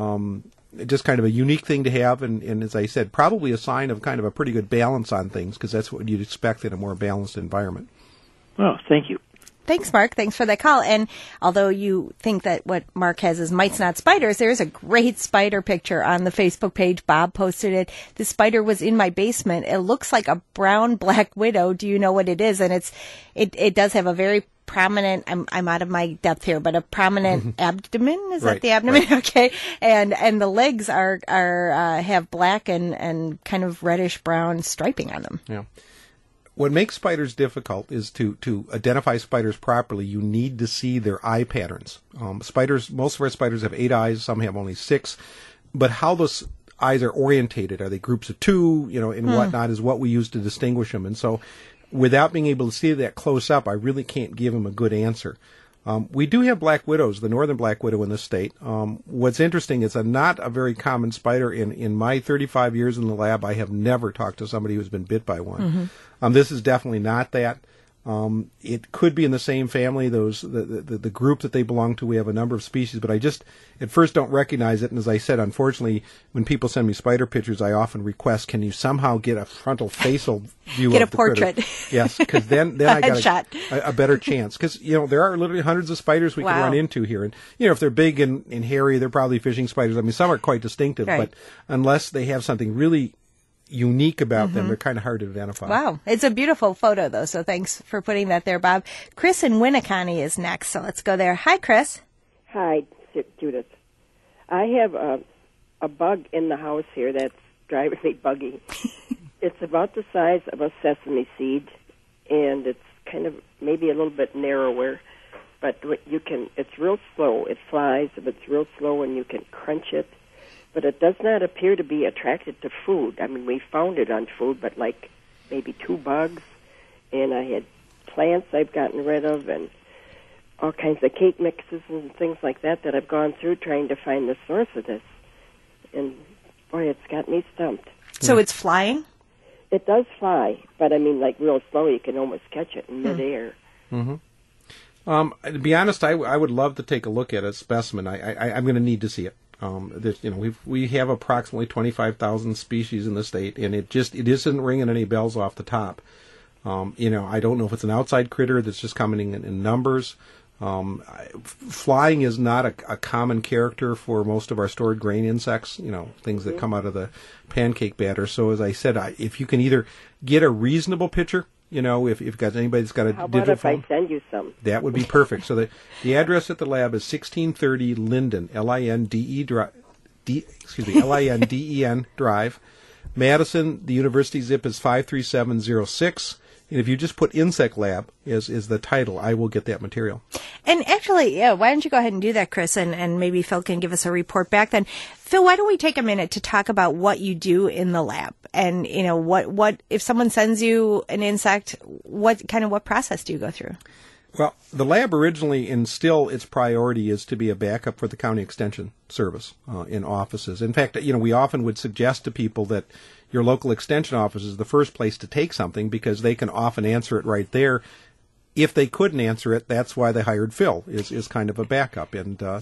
Just kind of a unique thing to have, and as I said, probably a sign of kind of a pretty good balance on things, because that's what you'd expect in a more balanced environment. Well, thank you. Thanks, Mark. Thanks for that call. And although you think that what Mark has is mites, not spiders, there's a great spider picture on the Facebook page. Bob posted it. The spider was in my basement. It looks like a brown black widow. Do you know what it is? And it does have a very prominent, I'm out of my depth here, but a prominent abdomen. Is right, that the abdomen? Right. Okay. And the legs are have black and kind of reddish brown striping on them. Yeah. What makes spiders difficult is to identify spiders properly, you need to see their eye patterns. Spiders, most of our spiders have 8 eyes, some have only 6, but how those eyes are orientated, are they groups of 2, and whatnot, is what we use to distinguish them. And so without being able to see that close up, I really can't give them a good answer. We do have black widows, the northern black widow in this state. What's interesting is not a very common spider. In my 35 years in the lab, I have never talked to somebody who's been bit by one. Mm-hmm. This is definitely not that. It could be in the same family, the group that they belong to. We have a number of species, but I just at first don't recognize it. And as I said, unfortunately, when people send me spider pictures, I often request, can you somehow get a frontal facial view get of a the portrait? Critter? Yes, because then I got headshot. a better chance. Because there are literally hundreds of spiders we can run into here, and if they're big and hairy, they're probably fishing spiders. I mean, some are quite distinctive, right, but unless they have something really unique about them, they're kind of hard to identify. Wow. It's a beautiful photo, though, so thanks for putting that there, Bob. Chris in Winneconne is next, so let's go there. Hi, Chris. Hi, Judith. I have a bug in the house here that's driving me buggy. It's about the size of a sesame seed, and it's kind of maybe a little bit narrower, but it's real slow. It flies, but it's real slow, and you can crunch it. But it does not appear to be attracted to food. I mean, we found it on food, but like maybe 2 bugs. And I had plants I've gotten rid of and all kinds of cake mixes and things like that I've gone through trying to find the source of this. And, boy, it's got me stumped. So it's flying? It does fly, but I mean, like real slow. You can almost catch it in midair. Mm-hmm. To be honest, I would love to take a look at a specimen. I'm going to need to see it. We have approximately 25,000 species in the state, and it isn't ringing any bells off the top. I don't know if it's an outside critter that's just coming in numbers. Flying is not a common character for most of our stored grain insects, things that come out of the pancake batter. So as I said, if you can either get a reasonable picture, if you've got anybody that's got a How digital about phone, if I send you some? That would be perfect. So the address at the lab is 1630 Linden, Linden Drive, Madison. The university zip is 53706. And if you just put Insect Lab is the title, I will get that material. And actually, yeah, why don't you go ahead and do that, Chris, and maybe Phil can give us a report back then. Phil, why don't we take a minute to talk about what you do in the lab? And, what if someone sends you an insect, what process do you go through? Well, the lab originally, and still its priority, is to be a backup for the county extension service in offices. In fact, we often would suggest to people that your local extension office is the first place to take something because they can often answer it right there. If they couldn't answer it, that's why they hired Phil, is kind of a backup. And I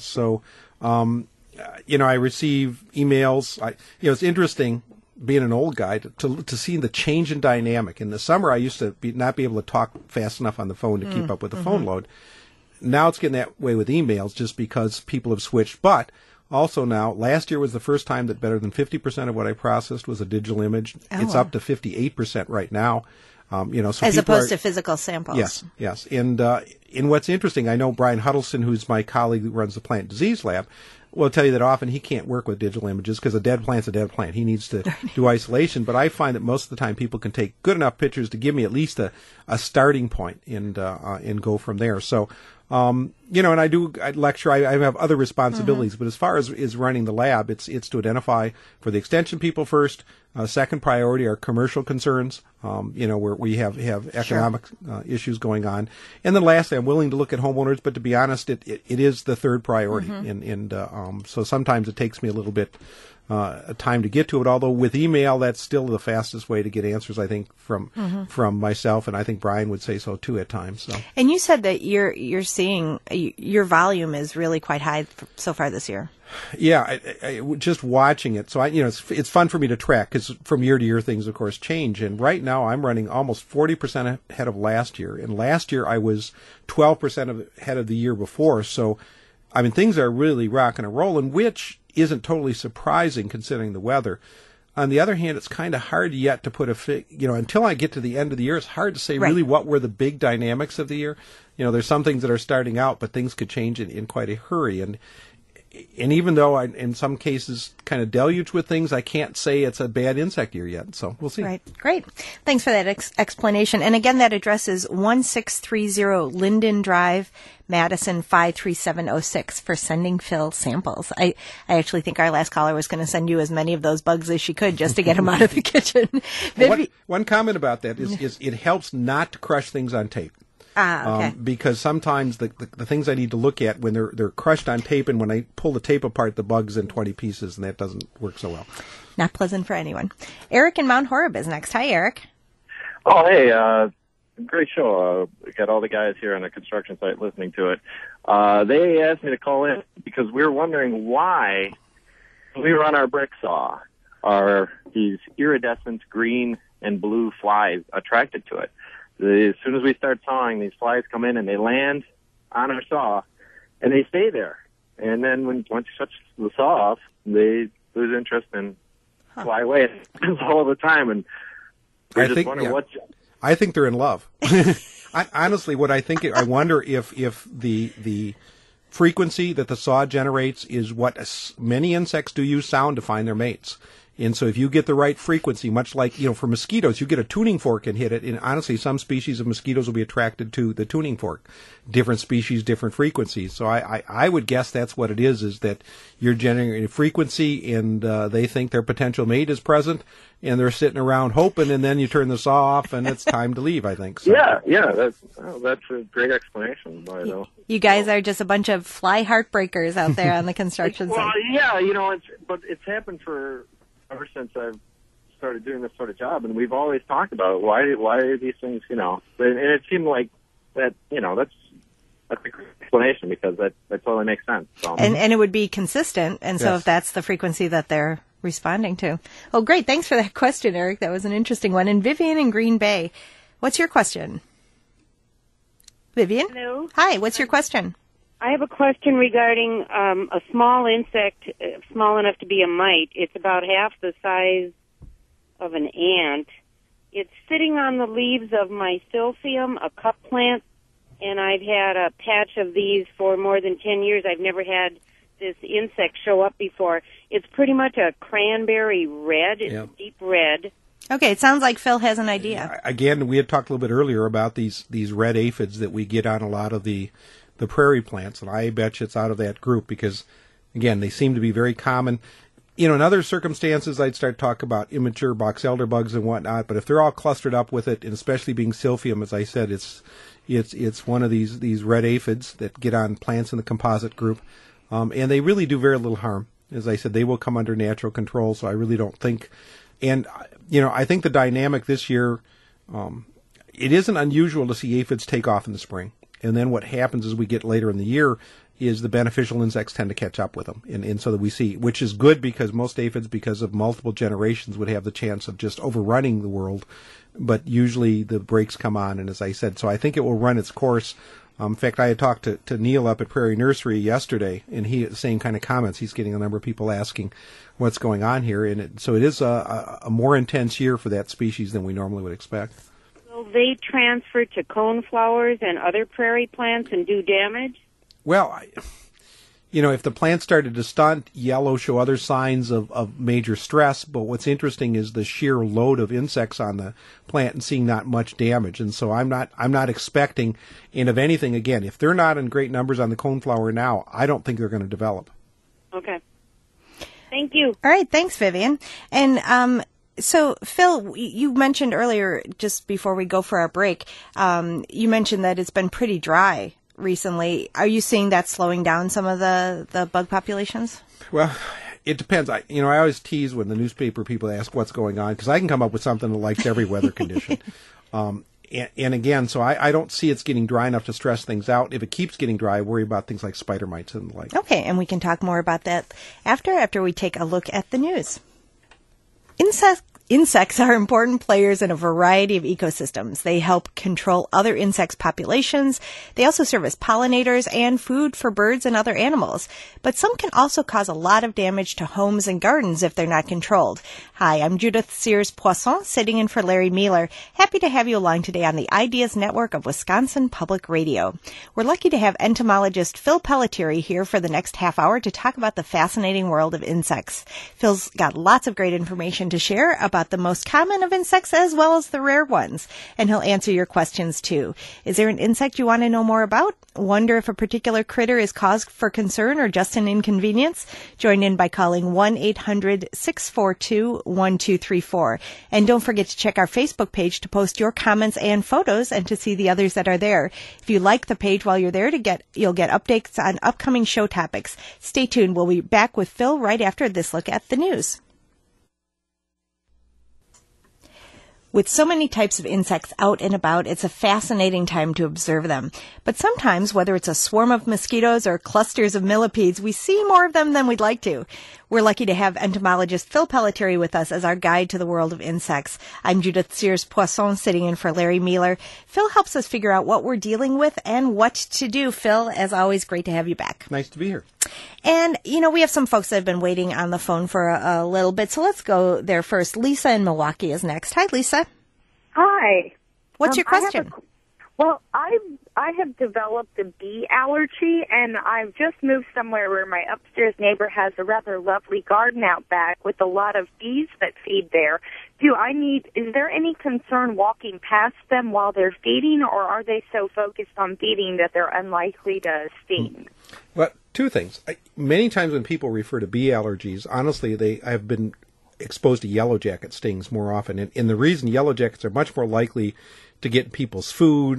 receive emails. It's interesting, being an old guy, to see the change in dynamic. In the summer, I used to not be able to talk fast enough on the phone to keep up with the phone load. Now it's getting that way with emails just because people have switched. But also now, last year was the first time that better than 50% of what I processed was a digital image. Oh. It's up to 58% right now. So as opposed to physical samples. Yes. And what's interesting, I know Brian Huddleston, who's my colleague who runs the plant disease lab, will tell you that often he can't work with digital images because a dead plant's a dead plant. He needs to do isolation. But I find that most of the time people can take good enough pictures to give me at least a starting point and go from there. So, and I lecture. I have other responsibilities, but as far as running the lab, it's to identify for the extension people first. Second priority are commercial concerns, where we have economic issues going on. And then lastly, I'm willing to look at homeowners, but to be honest, it is the third priority. So sometimes it takes me a little bit time to get to it, although with email, that's still the fastest way to get answers, I think, from myself, and I think Brian would say so too at times. So. And you said that you're seeing your volume is really quite high so far this year. Yeah, I just watching it. So it's fun for me to track because from year to year things, of course, change. And right now I'm running almost 40% ahead of last year. And last year I was 12% ahead of the year before. So, things are really rocking and rolling, which isn't totally surprising considering the weather. On the other hand, it's kind of hard yet to put until I get to the end of the year, it's hard to say really what were the big dynamics of the year. There's some things that are starting out, but things could change in quite a hurry. And even though I, in some cases, kind of deluge with things, I can't say it's a bad insect year yet. So we'll see. Right. Great. Thanks for that explanation. And again, that address is 1630 Linden Drive, Madison 53706 for sending Phil samples. I actually think our last caller was going to send you as many of those bugs as she could just to get them out of the kitchen. One comment about that is it helps not to crush things on tape. Okay. Because sometimes the things I need to look at when they're crushed on tape, and when I pull the tape apart, the bug's in 20 pieces, and that doesn't work so well. Not pleasant for anyone. Eric in Mount Horeb is next. Hi, Eric. Oh, hey, great show. We got all the guys here on a construction site listening to it. They asked me to call in because we were wondering why, when we run our brick saw, are these iridescent green and blue flies attracted to it. As soon as we start sawing, these flies come in and they land on our saw, and they stay there. And then once you shut the saw off, they lose interest and fly away. It happens all the time, and I think they're in love. Honestly, I wonder if the frequency that the saw generates is what many insects do use sound to find their mates. And so if you get the right frequency, much like, for mosquitoes, you get a tuning fork and hit it. And honestly, some species of mosquitoes will be attracted to the tuning fork. Different species, different frequencies. So I would guess that's what it is that you're generating a frequency and they think their potential mate is present and they're sitting around hoping, and then you turn the saw off and it's time to leave, I think. So. Yeah, that's a great explanation. You guys are just a bunch of fly heartbreakers out there on the construction site. Well, yeah, but it's happened ever since I've started doing this sort of job, and we've always talked about why are these things, and it seemed like that, that's a great explanation because that totally makes sense. So. And it would be consistent, and so if that's the frequency that they're responding to. Oh, great. Thanks for that question, Eric. That was an interesting one. And Vivian in Green Bay, what's your question? Vivian? Hello. Hi, what's your question? I have a question regarding a small insect, small enough to be a mite. It's about half the size of an ant. It's sitting on the leaves of my silphium, a cup plant, and I've had a patch of these for more than 10 years. I've never had this insect show up before. It's pretty much a cranberry red. It's deep red. Okay, it sounds like Phil has an idea. Again, we had talked a little bit earlier about these red aphids that we get on a lot of the prairie plants, and I bet you it's out of that group because, again, they seem to be very common. In other circumstances, I'd start talking about immature box elder bugs and whatnot, but if they're all clustered up with it, and especially being silphium, as I said, it's one of these red aphids that get on plants in the composite group, and they really do very little harm. As I said, they will come under natural control, so I really don't think. And, I think the dynamic this year, it isn't unusual to see aphids take off in the spring. And then what happens as we get later in the year is the beneficial insects tend to catch up with them. And so that we see, which is good because most aphids, because of multiple generations, would have the chance of just overrunning the world. But usually the breaks come on, and as I said, so I think it will run its course. In fact, I had talked to Neil up at Prairie Nursery yesterday, and he had the same kind of comments. He's getting a number of people asking what's going on here. And so it is a more intense year for that species than we normally would expect. Will they transfer to coneflowers and other prairie plants and do damage? Well, if the plants started to stunt, yellow, show other signs of major stress, but what's interesting is the sheer load of insects on the plant and seeing not much damage. And so I'm not expecting, and if anything, again, if they're not in great numbers on the coneflower now, I don't think they're going to develop. Okay. Thank you. All right, thanks, Vivian. And so, Phil, you mentioned earlier, just before we go for our break, you mentioned that it's been pretty dry recently. Are you seeing that slowing down some of the bug populations? Well, it depends. I always tease when the newspaper people ask what's going on, because I can come up with something that likes every weather condition. And again, so I don't see it's getting dry enough to stress things out. If it keeps getting dry, I worry about things like spider mites and the like. Okay, and we can talk more about that after we take a look at the news. Insects are important players in a variety of ecosystems. They help control other insects' populations. They also serve as pollinators and food for birds and other animals. But some can also cause a lot of damage to homes and gardens if they're not controlled. Hi, I'm Judith Sears-Poisson, sitting in for Larry Mealer. Happy to have you along today on the Ideas Network of Wisconsin Public Radio. We're lucky to have entomologist Phil Pelletieri here for the next half hour to talk about the fascinating world of insects. Phil's got lots of great information to share about the most common of insects as well as the rare ones. And he'll answer your questions too. Is there an insect you want to know more about? Wonder if a particular critter is cause for concern or just an inconvenience? Join in by calling 1-800-642-1234. And don't forget to check our Facebook page to post your comments and photos and to see the others that are there. If you like the page while you're there, you'll get updates on upcoming show topics. Stay tuned. We'll be back with Phil right after this look at the news. With so many types of insects out and about, it's a fascinating time to observe them. But sometimes, whether it's a swarm of mosquitoes or clusters of millipedes, we see more of them than we'd like to. We're lucky to have entomologist Phil Pelletieri with us as our guide to the world of insects. I'm Judith Sears-Poisson, sitting in for Larry Mealer. Phil helps us figure out what we're dealing with and what to do. Phil, as always, great to have you back. Nice to be here. And, we have some folks that have been waiting on the phone for a little bit, so let's go there first. Lisa in Milwaukee is next. Hi, Lisa. Hi. What's your question? I have developed a bee allergy, and I've just moved somewhere where my upstairs neighbor has a rather lovely garden out back with a lot of bees that feed there. Is there any concern walking past them while they're feeding, or are they so focused on feeding that they're unlikely to sting? Well, two things. Many times when people refer to bee allergies, honestly, I've been exposed to yellow jacket stings more often. And the reason yellow jackets are much more likely to get people's food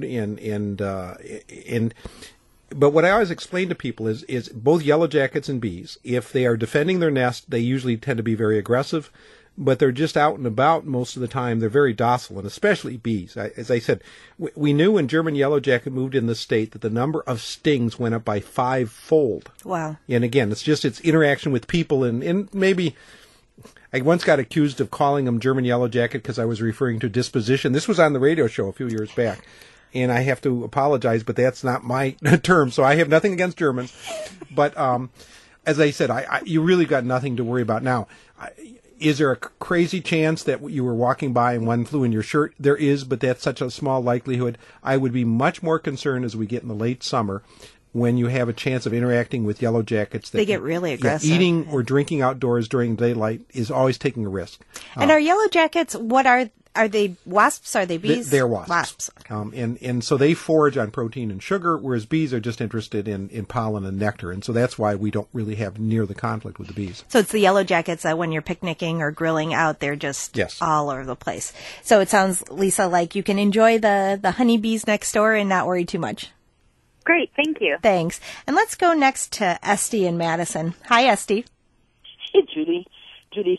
but what I always explain to people is both yellow jackets and bees, if they are defending their nest, they usually tend to be very aggressive, but they're just out and about most of the time. They're very docile, and especially bees. As I said, we knew when German yellowjacket moved in the state that the number of stings went up by 5-fold. Wow. And again, it's interaction with people, and maybe I once got accused of calling them German yellowjacket because I was referring to disposition. This was on the radio show a few years back, and I have to apologize, but that's not my term, so I have nothing against Germans. But as I said, you really got nothing to worry about now. Is there a crazy chance that you were walking by and one flew in your shirt? There is, but that's such a small likelihood. I would be much more concerned as we get in the late summer. when you have a chance of interacting with yellow jackets. They get really aggressive. Eating or drinking outdoors during daylight is always taking a risk. And are yellow jackets, what are they wasps? Are they bees? They're wasps. Wasps. And so they forage on protein and sugar, whereas bees are just interested in pollen and nectar. And so that's why we don't really have near the conflict with the bees. So it's the yellow jackets that when you're picnicking or grilling out, they're just all over the place. So it sounds, Lisa, like you can enjoy the honeybees next door and not worry too much. Great, thank you. Thanks. And let's go next to Esty in Madison. Hi, Esty. Hey, Judy.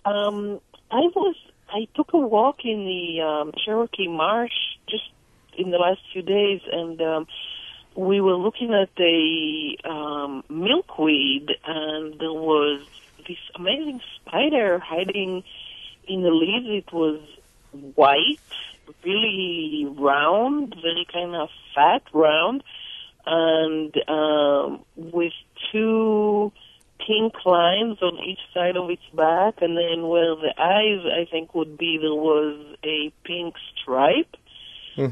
I took a walk in the Cherokee Marsh just in the last few days, and we were looking at the milkweed, and there was this amazing spider hiding in the leaves. It was white, really round, very kind of fat, round, and with two pink lines on each side of its back, and then where the eyes, I think, would be, there was a pink stripe. Mm-hmm.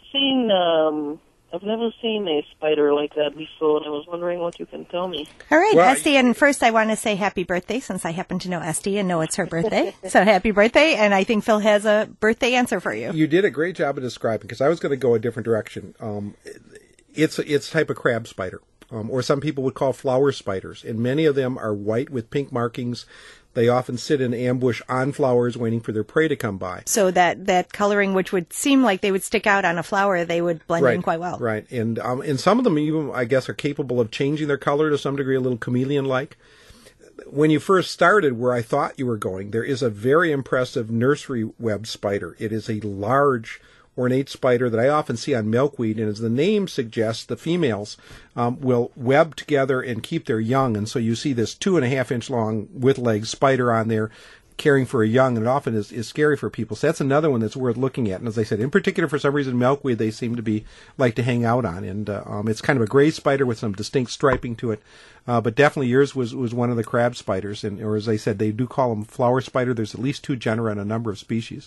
I've never seen a spider like that before, and I was wondering what you can tell me. All right, well, Esty, and first I want to say happy birthday, since I happen to know Esty and know it's her birthday. So happy birthday, and I think Phil has a birthday answer for you. You did a great job of describing, because I was going to go a different direction. It's a type of crab spider. Or some people would call flower spiders, and many of them are white with pink markings. They often sit in ambush on flowers waiting for their prey to come by. So that coloring, which would seem like they would stick out on a flower, they would blend in quite well. Right, and some of them even, I guess, are capable of changing their color to some degree, a little chameleon-like. When you first started where I thought you were going, there is a very impressive nursery web spider. It is a large, ornate spider that I often see on milkweed, and as the name suggests, the females will web together and keep their young, and so you see this 2.5-inch long with legs spider on there caring for a young, and it often is scary for people. So that's another one that's worth looking at. And as I said, in particular, for some reason, milkweed they seem to be like to hang out on, and it's kind of a gray spider with some distinct striping to it. But definitely yours was one of the crab spiders, or as I said, they do call them flower spider. There's at least 2 genera and a number of species.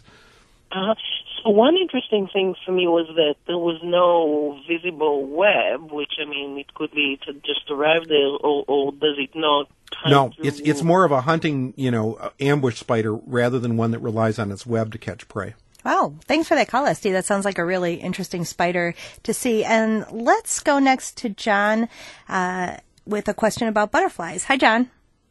So one interesting thing for me was that there was no visible web, which, I mean, it could be to just arrive there, or does it not? No, it's more of a hunting, ambush spider rather than one that relies on its web to catch prey. Wow, thanks for that call, Esty. That sounds like a really interesting spider to see. And let's go next to John with a question about butterflies. Hi, John.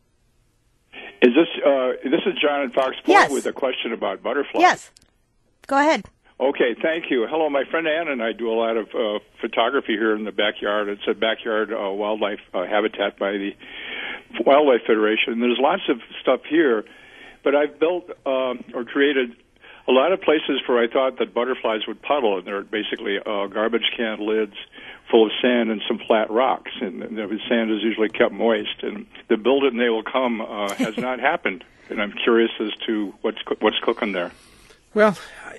This is John in Fox Point with a question about butterflies. Yes. Go ahead. Okay, thank you. Hello, my friend Ann and I do a lot of photography here in the backyard. It's a backyard wildlife habitat by the Wildlife Federation. There's lots of stuff here, but I've built or created a lot of places where I thought that butterflies would puddle, and they're basically garbage can lids full of sand and some flat rocks, and the sand is usually kept moist. And the build it and they will come has not happened, and I'm curious as to what's cooking there. Well,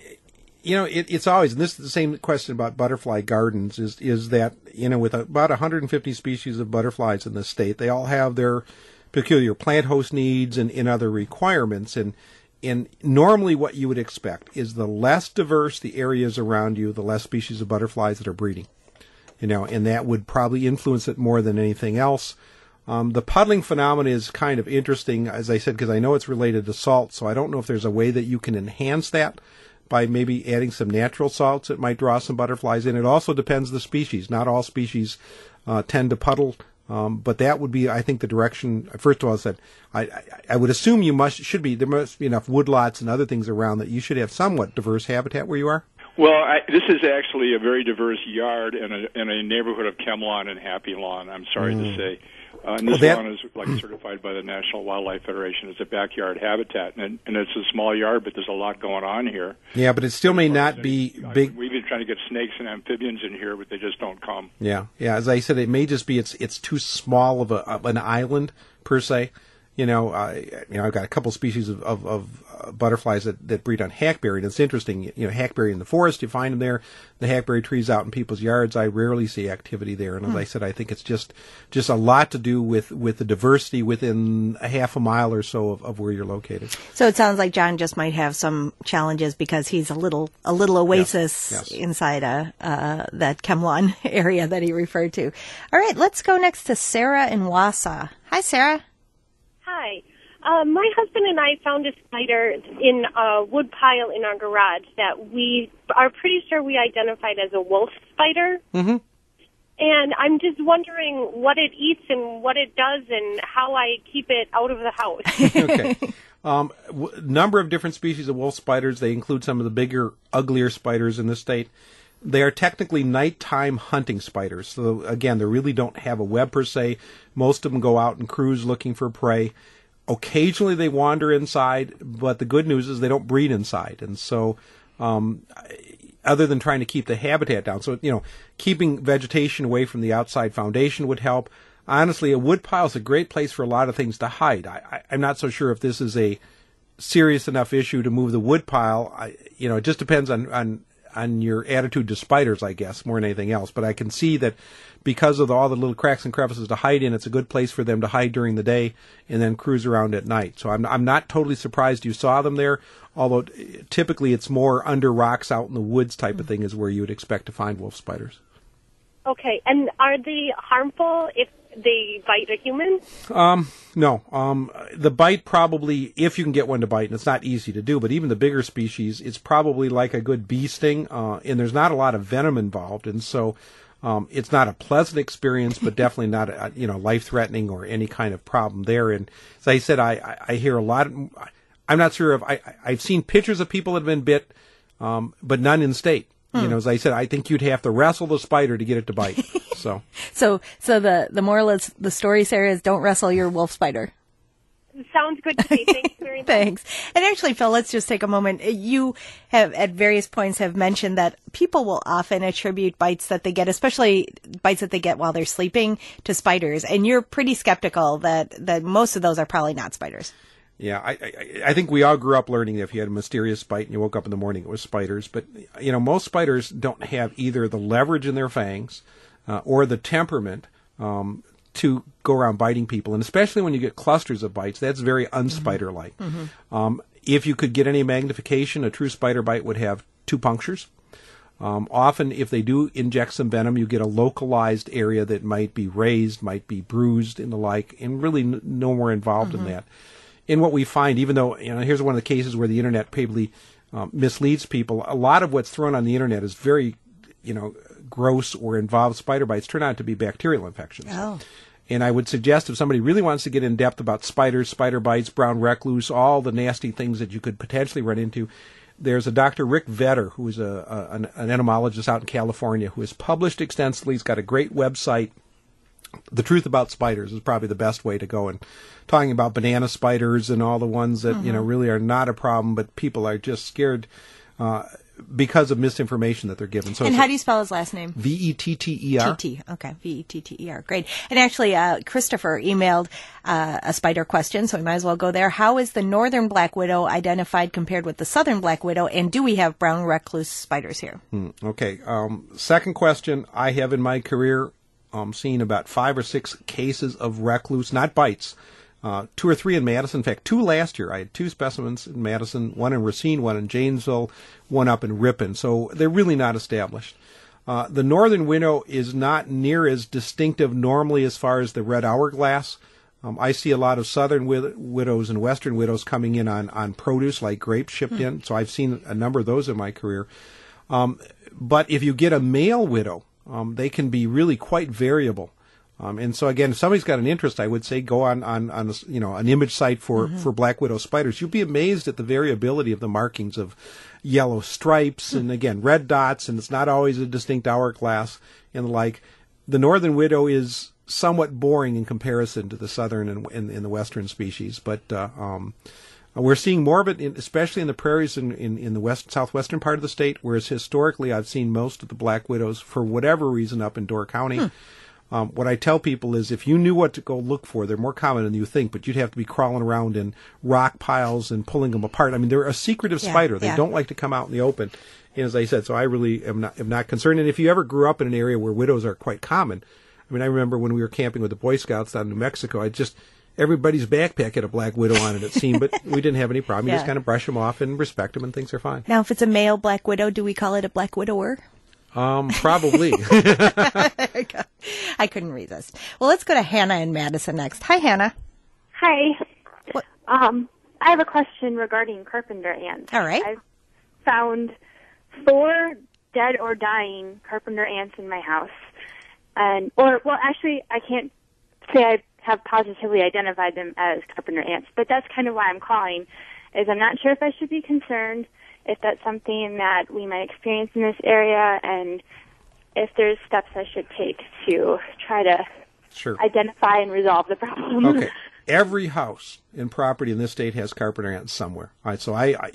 it's always, and this is the same question about butterfly gardens, is that, with about 150 species of butterflies in the state, they all have their peculiar plant host needs and other requirements. And normally what you would expect is the less diverse the areas around you, the less species of butterflies that are breeding. And that would probably influence it more than anything else. The puddling phenomenon is kind of interesting, as I said, because I know it's related to salt, so I don't know if there's a way that you can enhance that by maybe adding some natural salts that might draw some butterflies in. It also depends the species. Not all species tend to puddle, but that would be, I think, the direction. First of all, I said I would assume there must be enough woodlots and other things around that you should have somewhat diverse habitat where you are. Well, this is actually a very diverse yard in a neighborhood of ChemLawn and Happy Lawn, I'm sorry to say. And this lawn is certified by the National Wildlife Federation as a backyard habitat, and it's a small yard, but there's a lot going on here. Yeah, but it still may not be big. We've been trying to get snakes and amphibians in here, but they just don't come. Yeah. As I said, it may just be it's too small of an island per se, I've got a couple species of butterflies that breed on hackberry, and it's interesting. Hackberry in the forest, you find them there. The hackberry trees out in people's yards, I rarely see activity there. And as I said, I think it's just a lot to do with the diversity within a half a mile or so of where you're located. So it sounds like John just might have some challenges because he's a little oasis inside that Kemlon area that he referred to. All right, let's go next to Sarah in Wausau. Hi, Sarah. Hi. My husband and I found a spider in a wood pile in our garage that we are pretty sure we identified as a wolf spider. Mm-hmm. And I'm just wondering what it eats and what it does and how I keep it out of the house. Okay. Number of different species of wolf spiders. They include some of the bigger, uglier spiders in the state. They are technically nighttime hunting spiders. So, again, they really don't have a web per se. Most of them go out and cruise looking for prey. Occasionally they wander inside, but the good news is they don't breed inside. And so, other than trying to keep the habitat down, so, keeping vegetation away from the outside foundation would help. Honestly, a wood pile is a great place for a lot of things to hide. I'm not so sure if this is a serious enough issue to move the wood pile. It just depends on your attitude to spiders, I guess, more than anything else. But I can see that because of all the little cracks and crevices to hide in, it's a good place for them to hide during the day and then cruise around at night. So I'm not totally surprised you saw them there, although typically it's more under rocks out in the woods type of thing is where you would expect to find wolf spiders. Okay, and are they harmful if they bite a human? No. The bite probably, if you can get one to bite, and it's not easy to do, but even the bigger species, it's probably like a good bee sting, and there's not a lot of venom involved, and so it's not a pleasant experience, but definitely not life-threatening or any kind of problem there. And as I said, I hear a lot. I'm not sure if I've seen pictures of people that have been bit, but none in state. As I said, I think you'd have to wrestle the spider to get it to bite. So the moral of the story, Sarah, is don't wrestle your wolf spider. Sounds good to me. Thanks very much. Thanks. And actually, Phil, let's just take a moment. You have, at various points, have mentioned that people will often attribute bites that they get, especially bites that they get while they're sleeping, to spiders. And you're pretty skeptical that most of those are probably not spiders. Yeah, I think we all grew up learning that if you had a mysterious bite and you woke up in the morning, it was spiders. But, most spiders don't have either the leverage in their fangs or the temperament to go around biting people. And especially when you get clusters of bites, that's very unspider-like. Mm-hmm. If you could get any magnification, a true spider bite would have 2 punctures. Often, if they do inject some venom, you get a localized area that might be raised, might be bruised, and the like, and really no more involved in that. And what we find, even though, here's one of the cases where the internet probably misleads people, a lot of what's thrown on the internet is very, gross or involves spider bites, turn out to be bacterial infections. Oh. And I would suggest if somebody really wants to get in depth about spiders, spider bites, brown recluse, all the nasty things that you could potentially run into, there's a Dr. Rick Vetter, who is an entomologist out in California, who has published extensively. He's got a great website. The Truth About Spiders is probably the best way to go, and talking about banana spiders and all the ones that really are not a problem, but people are just scared because of misinformation that they're given. So, and how do you spell his last name? Vetter. T-T. Okay, Vetter. Great. And actually, Christopher emailed a spider question, so we might as well go there. How is the northern black widow identified compared with the southern black widow, and do we have brown recluse spiders here? Okay. Second question. I have in my career seen about 5 or 6 cases of recluse, not bites, 2 or 3 in Madison. In fact, 2 last year. I had 2 specimens in Madison, 1 in Racine, 1 in Janesville, 1 up in Ripon. So they're really not established. The northern widow is not near as distinctive normally as far as the red hourglass. I see a lot of southern widows and western widows coming in on produce like grapes shipped in. So I've seen a number of those in my career. But if you get a male widow, they can be really quite variable. And so again, if somebody's got an interest, I would say go on an image site for black widow spiders. You'll be amazed at the variability of the markings of yellow stripes and again red dots, and it's not always a distinct hourglass and the like. The northern widow is somewhat boring in comparison to the southern and the western species, but we're seeing more of it, especially in the prairies in the southwestern part of the state, whereas historically I've seen most of the black widows, for whatever reason, up in Door County. What I tell people is if you knew what to go look for, they're more common than you think, but you'd have to be crawling around in rock piles and pulling them apart. I mean, they're a secretive spider. They don't like to come out in the open. And as I said, so I really am not concerned. And if you ever grew up in an area where widows are quite common, I mean, I remember when we were camping with the Boy Scouts down in New Mexico, everybody's backpack had a black widow on it, it seemed, but we didn't have any problem. You just kind of brush them off and respect them, and things are fine. Now, if it's a male black widow, do we call it a black widower? Probably. There we go. I couldn't resist. Well, let's go to Hannah in Madison next. Hi, Hannah. Hi. I have a question regarding carpenter ants. All right. I've found 4 dead or dying carpenter ants in my house. Actually, I can't say I have positively identified them as carpenter ants, but that's kind of why I'm calling, is I'm not sure if I should be concerned, if that's something that we might experience in this area, and if there's steps I should take to try to identify and resolve the problem. Okay. Every house and property in this state has carpenter ants somewhere. All right, so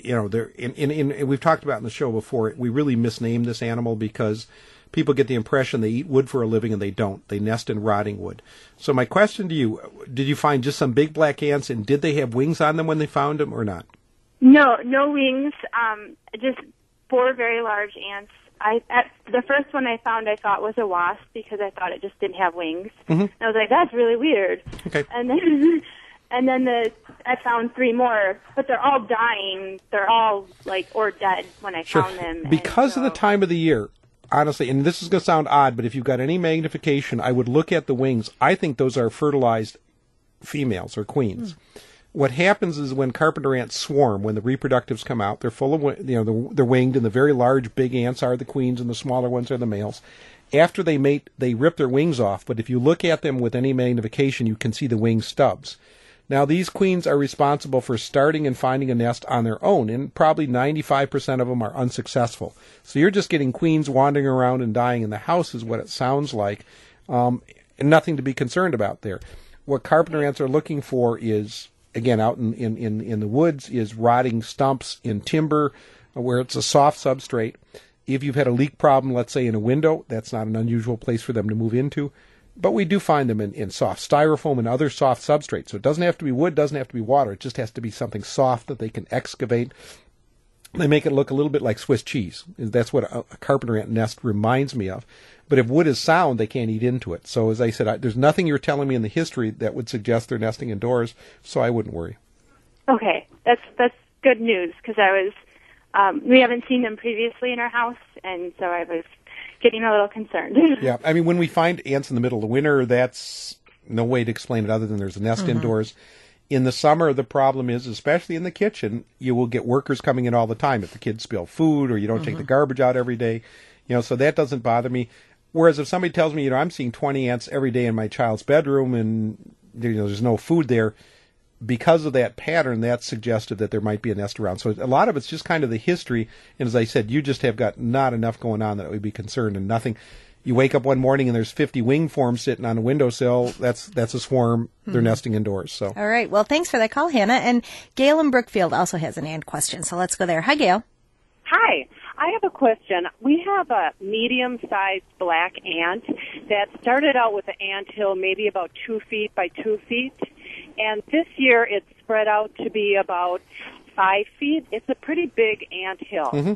we've talked about in the show before, we really misnamed this animal because people get the impression they eat wood for a living, and they don't. They nest in rotting wood. So my question to you, did you find just some big black ants, and did they have wings on them when they found them or not? No wings. Just 4 very large ants. The first one I found I thought was a wasp because I thought it just didn't have wings. Mm-hmm. I was like, that's really weird. Okay. And then I found 3 more, but they're all dying. They're all or dead when I found them. Because of the time of the year, honestly, and this is going to sound odd, but if you've got any magnification, I would look at the wings. I think those are fertilized females or queens. What happens is when carpenter ants swarm, when the reproductives come out, they're full of, they're winged, and the very large, big ants are the queens, and the smaller ones are the males. After they mate, they rip their wings off, but if you look at them with any magnification, you can see the wing stubs. Now, these queens are responsible for starting and finding a nest on their own, and probably 95% of them are unsuccessful. So you're just getting queens wandering around and dying in the house is what it sounds like, and nothing to be concerned about there. What carpenter ants are looking for is, again, out in the woods, is rotting stumps in timber where it's a soft substrate. If you've had a leak problem, let's say in a window, that's not an unusual place for them to move into. But we do find them in soft styrofoam and other soft substrates. So it doesn't have to be wood, doesn't have to be water. It just has to be something soft that they can excavate. They make it look a little bit like Swiss cheese. That's what a carpenter ant nest reminds me of. But if wood is sound, they can't eat into it. So as I said, there's nothing you're telling me in the history that would suggest they're nesting indoors, so I wouldn't worry. Okay, that's good news, because we haven't seen them previously in our house, and so I was getting a little concerned. Yeah, I mean, when we find ants in the middle of winter, that's no way to explain it other than there's a nest indoors. In the summer, the problem is, especially in the kitchen, you will get workers coming in all the time if the kids spill food or you don't take the garbage out every day. So that doesn't bother me. Whereas if somebody tells me, I'm seeing 20 ants every day in my child's bedroom and there's no food there, because of that pattern, that's suggestive that there might be a nest around. So a lot of it's just kind of the history. And as I said, you just have got not enough going on that it would be concerned, and nothing. You wake up one morning and there's 50 wing forms sitting on a windowsill. That's a swarm. They're nesting indoors. So. All right. Well, thanks for that call, Hannah. And Gail in Brookfield also has an ant question. So let's go there. Hi, Gail. Hi. I have a question. We have a medium-sized black ant that started out with an anthill maybe about 2 feet by 2 feet. And this year it's spread out to be about 5 feet. It's a pretty big anthill. Mm-hmm.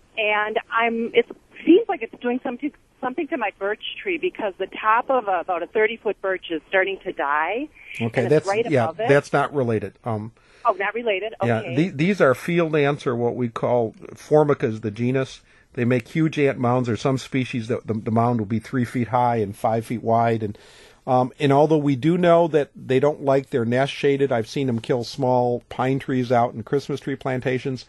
And it seems like it's doing something to my birch tree, because the top of about a 30-foot birch is starting to die. Okay, that's right above it. That's not related. Oh, not related? Okay. Yeah, these are field ants, or what we call Formicas, the genus. They make huge ant mounds. There's some species that the mound will be 3 feet high and 5 feet wide. And although we do know that they don't like their nest shaded, I've seen them kill small pine trees out in Christmas tree plantations,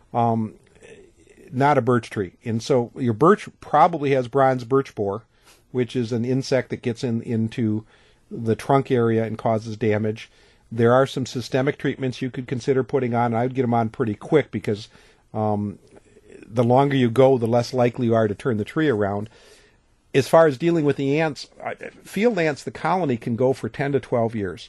not a birch tree. And so your birch probably has bronze birch borer, which is an insect that gets into the trunk area and causes damage. There are some systemic treatments you could consider putting on. I would get them on pretty quick, because the longer you go, the less likely you are to turn the tree around. As far as dealing with the ants, field ants, the colony can go for 10 to 12 years.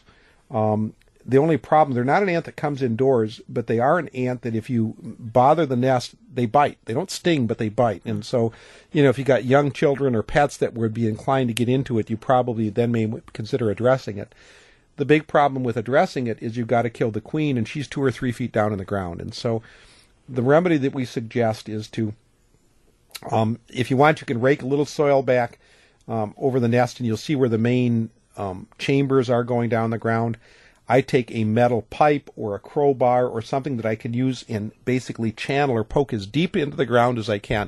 The only problem, they're not an ant that comes indoors, but they are an ant that if you bother the nest, they bite. They don't sting, but they bite. And so, if you got young children or pets that would be inclined to get into it, you probably then may consider addressing it. The big problem with addressing it is you've got to kill the queen, and she's 2 or 3 feet down in the ground. And so the remedy that we suggest is to, if you want, you can rake a little soil back over the nest, and you'll see where the main chambers are going down the ground. I take a metal pipe or a crowbar or something that I can use and basically channel or poke as deep into the ground as I can.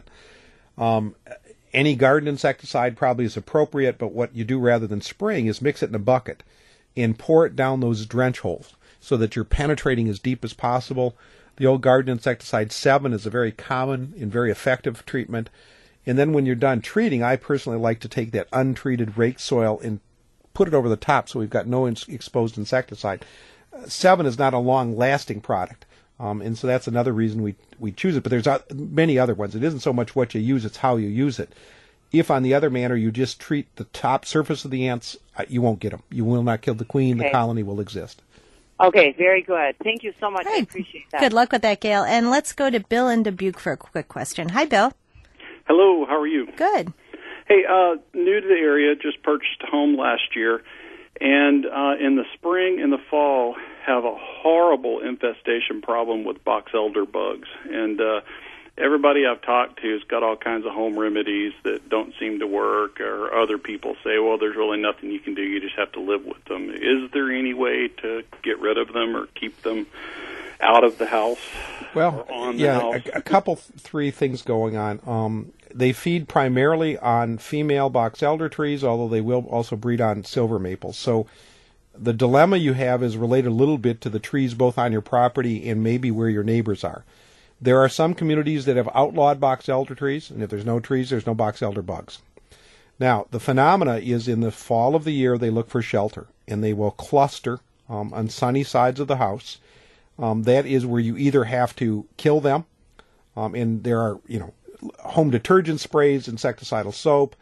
Any garden insecticide probably is appropriate, but what you do rather than spraying is mix it in a bucket and pour it down those drench holes so that you're penetrating as deep as possible. The old garden insecticide 7 is a very common and very effective treatment. And then when you're done treating, I personally like to take that untreated raked soil and put it over the top so we've got no exposed insecticide. 7 is not a long-lasting product, and so that's another reason we choose it. But there's many other ones. It isn't so much what you use, it's how you use it. If, on the other manner, you just treat the top surface of the ants, you won't get them. You will not kill the queen. Okay. The colony will exist. Okay, very good. Thank you so much. I appreciate that. Good luck with that, Gail. And let's go to Bill in Dubuque for a quick question. Hi, Bill. Hello, how are you? Good. Hey, new to the area, just purchased a home last year, and in the spring and the fall have a horrible infestation problem with box elder bugs. And everybody I've talked to has got all kinds of home remedies that don't seem to work, or other people say, well, there's really nothing you can do, you just have to live with them. Is there any way to get rid of them or keep them out of the house? Well, a couple, 3 things going on. They feed primarily on female box elder trees, although they will also breed on silver maples. So the dilemma you have is related a little bit to the trees both on your property and maybe where your neighbors are. There are some communities that have outlawed box elder trees, and if there's no trees, there's no box elder bugs. Now, the phenomena is in the fall of the year, they look for shelter, and they will cluster on sunny sides of the house. That is where you either have to kill them, and there are, home detergent sprays, insecticidal soap.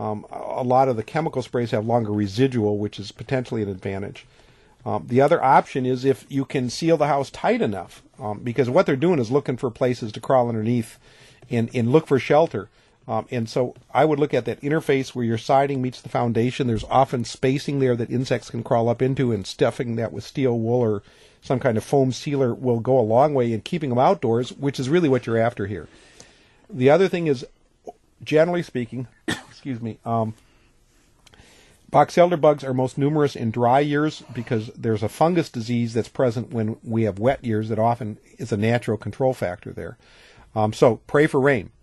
A lot of the chemical sprays have longer residual, which is potentially an advantage. The other option is if you can seal the house tight enough, because what they're doing is looking for places to crawl underneath and look for shelter. And so I would look at that interface where your siding meets the foundation. There's often spacing there that insects can crawl up into, and stuffing that with steel wool or some kind of foam sealer will go a long way in keeping them outdoors, which is really what you're after here. The other thing is, generally speaking, box elder bugs are most numerous in dry years because there's a fungus disease that's present when we have wet years that often is a natural control factor there. So pray for rain.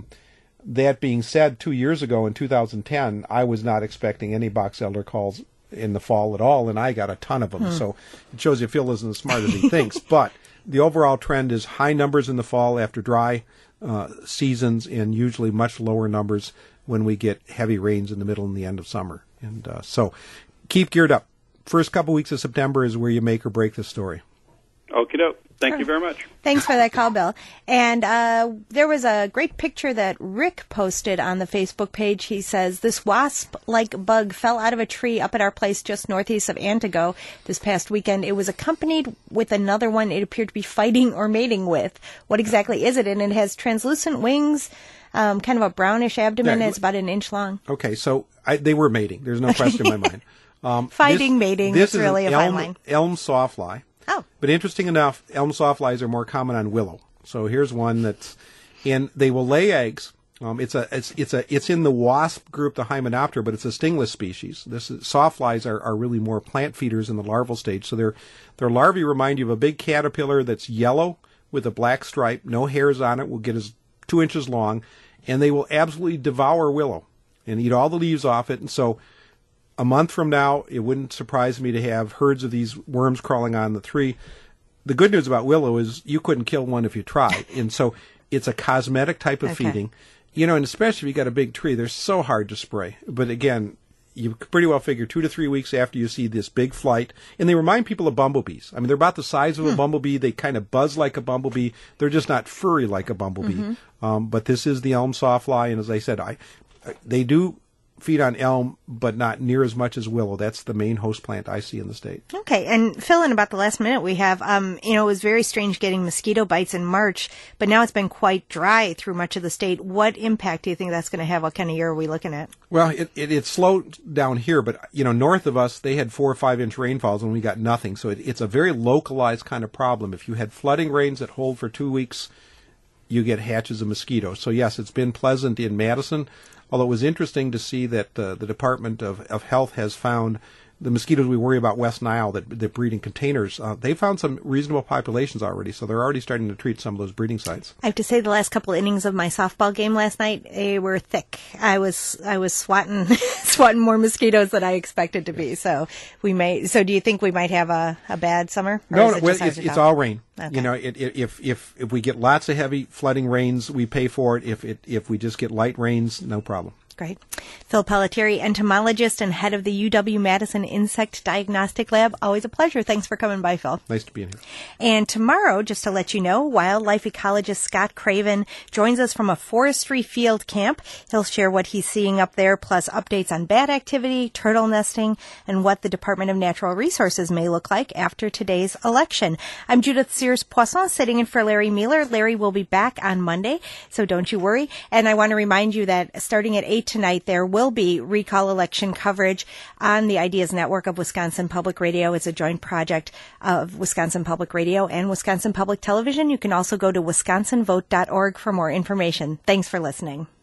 That being said, 2 years ago in 2010, I was not expecting any box elder calls in the fall at all, and I got a ton of them. So it shows you Phil isn't as smart as he thinks. But the overall trend is high numbers in the fall after dry seasons, and usually much lower numbers when we get heavy rains in the middle and the end of summer. And so keep geared up. First couple weeks of September is where you make or break the story. Okie doke. Thank you very much. Thanks for that call, Bill. And there was a great picture that Rick posted on the Facebook page. He says, this wasp-like bug fell out of a tree up at our place just northeast of Antigo this past weekend. It was accompanied with another one it appeared to be fighting or mating with. What exactly is it? And it has translucent wings, kind of a brownish abdomen. It's about 1 inch long. Okay, so they were mating. There's no question in my mind. Mating. This is really a fine line. Elm sawfly. Oh. But interesting enough, elm sawflies are more common on willow. So here's one and they will lay eggs. It's in the wasp group, the Hymenoptera, but it's a stingless species. Sawflies are really more plant feeders in the larval stage. So their larvae remind you of a big caterpillar that's yellow with a black stripe, no hairs on it, will get as 2 inches long, and they will absolutely devour willow and eat all the leaves off it. And so a month from now, it wouldn't surprise me to have herds of these worms crawling on the tree. The good news about willow is you couldn't kill one if you tried. And so it's a cosmetic type of feeding. And especially if you got a big tree, they're so hard to spray. But again, you pretty well figure 2 to 3 weeks after you see this big flight. And they remind people of bumblebees. I mean, they're about the size of a bumblebee. They kind of buzz like a bumblebee. They're just not furry like a bumblebee. But this is the elm sawfly. And as I said, they do feed on elm, but not near as much as willow. That's the main host plant I see in the state. Okay, and Phil, in about the last minute we have, it was very strange getting mosquito bites in March, but now it's been quite dry through much of the state. What impact do you think that's going to have? What kind of year are we looking at? Well, it slowed down here, but, north of us, they had 4 or 5 inch rainfalls and we got nothing. So it's a very localized kind of problem. If you had flooding rains that hold for 2 weeks, you get hatches of mosquitoes. So yes, it's been pleasant in Madison, although it was interesting to see that the Department of Health has found the mosquitoes we worry about West Nile that breed in containers. They found some reasonable populations already, so they're already starting to treat some of those breeding sites. I have to say the last couple innings of my softball game last night, they were thick. I was swatting more mosquitoes than I expected to be. So do you think we might have a bad summer? No, it's all rain. Okay. If we get lots of heavy flooding rains, we pay for it. If we just get light rains, no problem. Great. Phil Pelletieri, entomologist and head of the UW-Madison Insect Diagnostic Lab. Always a pleasure. Thanks for coming by, Phil. Nice to be in here. And tomorrow, just to let you know, wildlife ecologist Scott Craven joins us from a forestry field camp. He'll share what he's seeing up there, plus updates on bat activity, turtle nesting, and what the Department of Natural Resources may look like after today's election. I'm Judith Sears-Poisson, sitting in for Larry Mueller. Larry will be back on Monday, so don't you worry. And I want to remind you that starting at 8 tonight, there will be recall election coverage on the Ideas Network of Wisconsin Public Radio. It's a joint project of Wisconsin Public Radio and Wisconsin Public Television. You can also go to wisconsinvote.org for more information. Thanks for listening.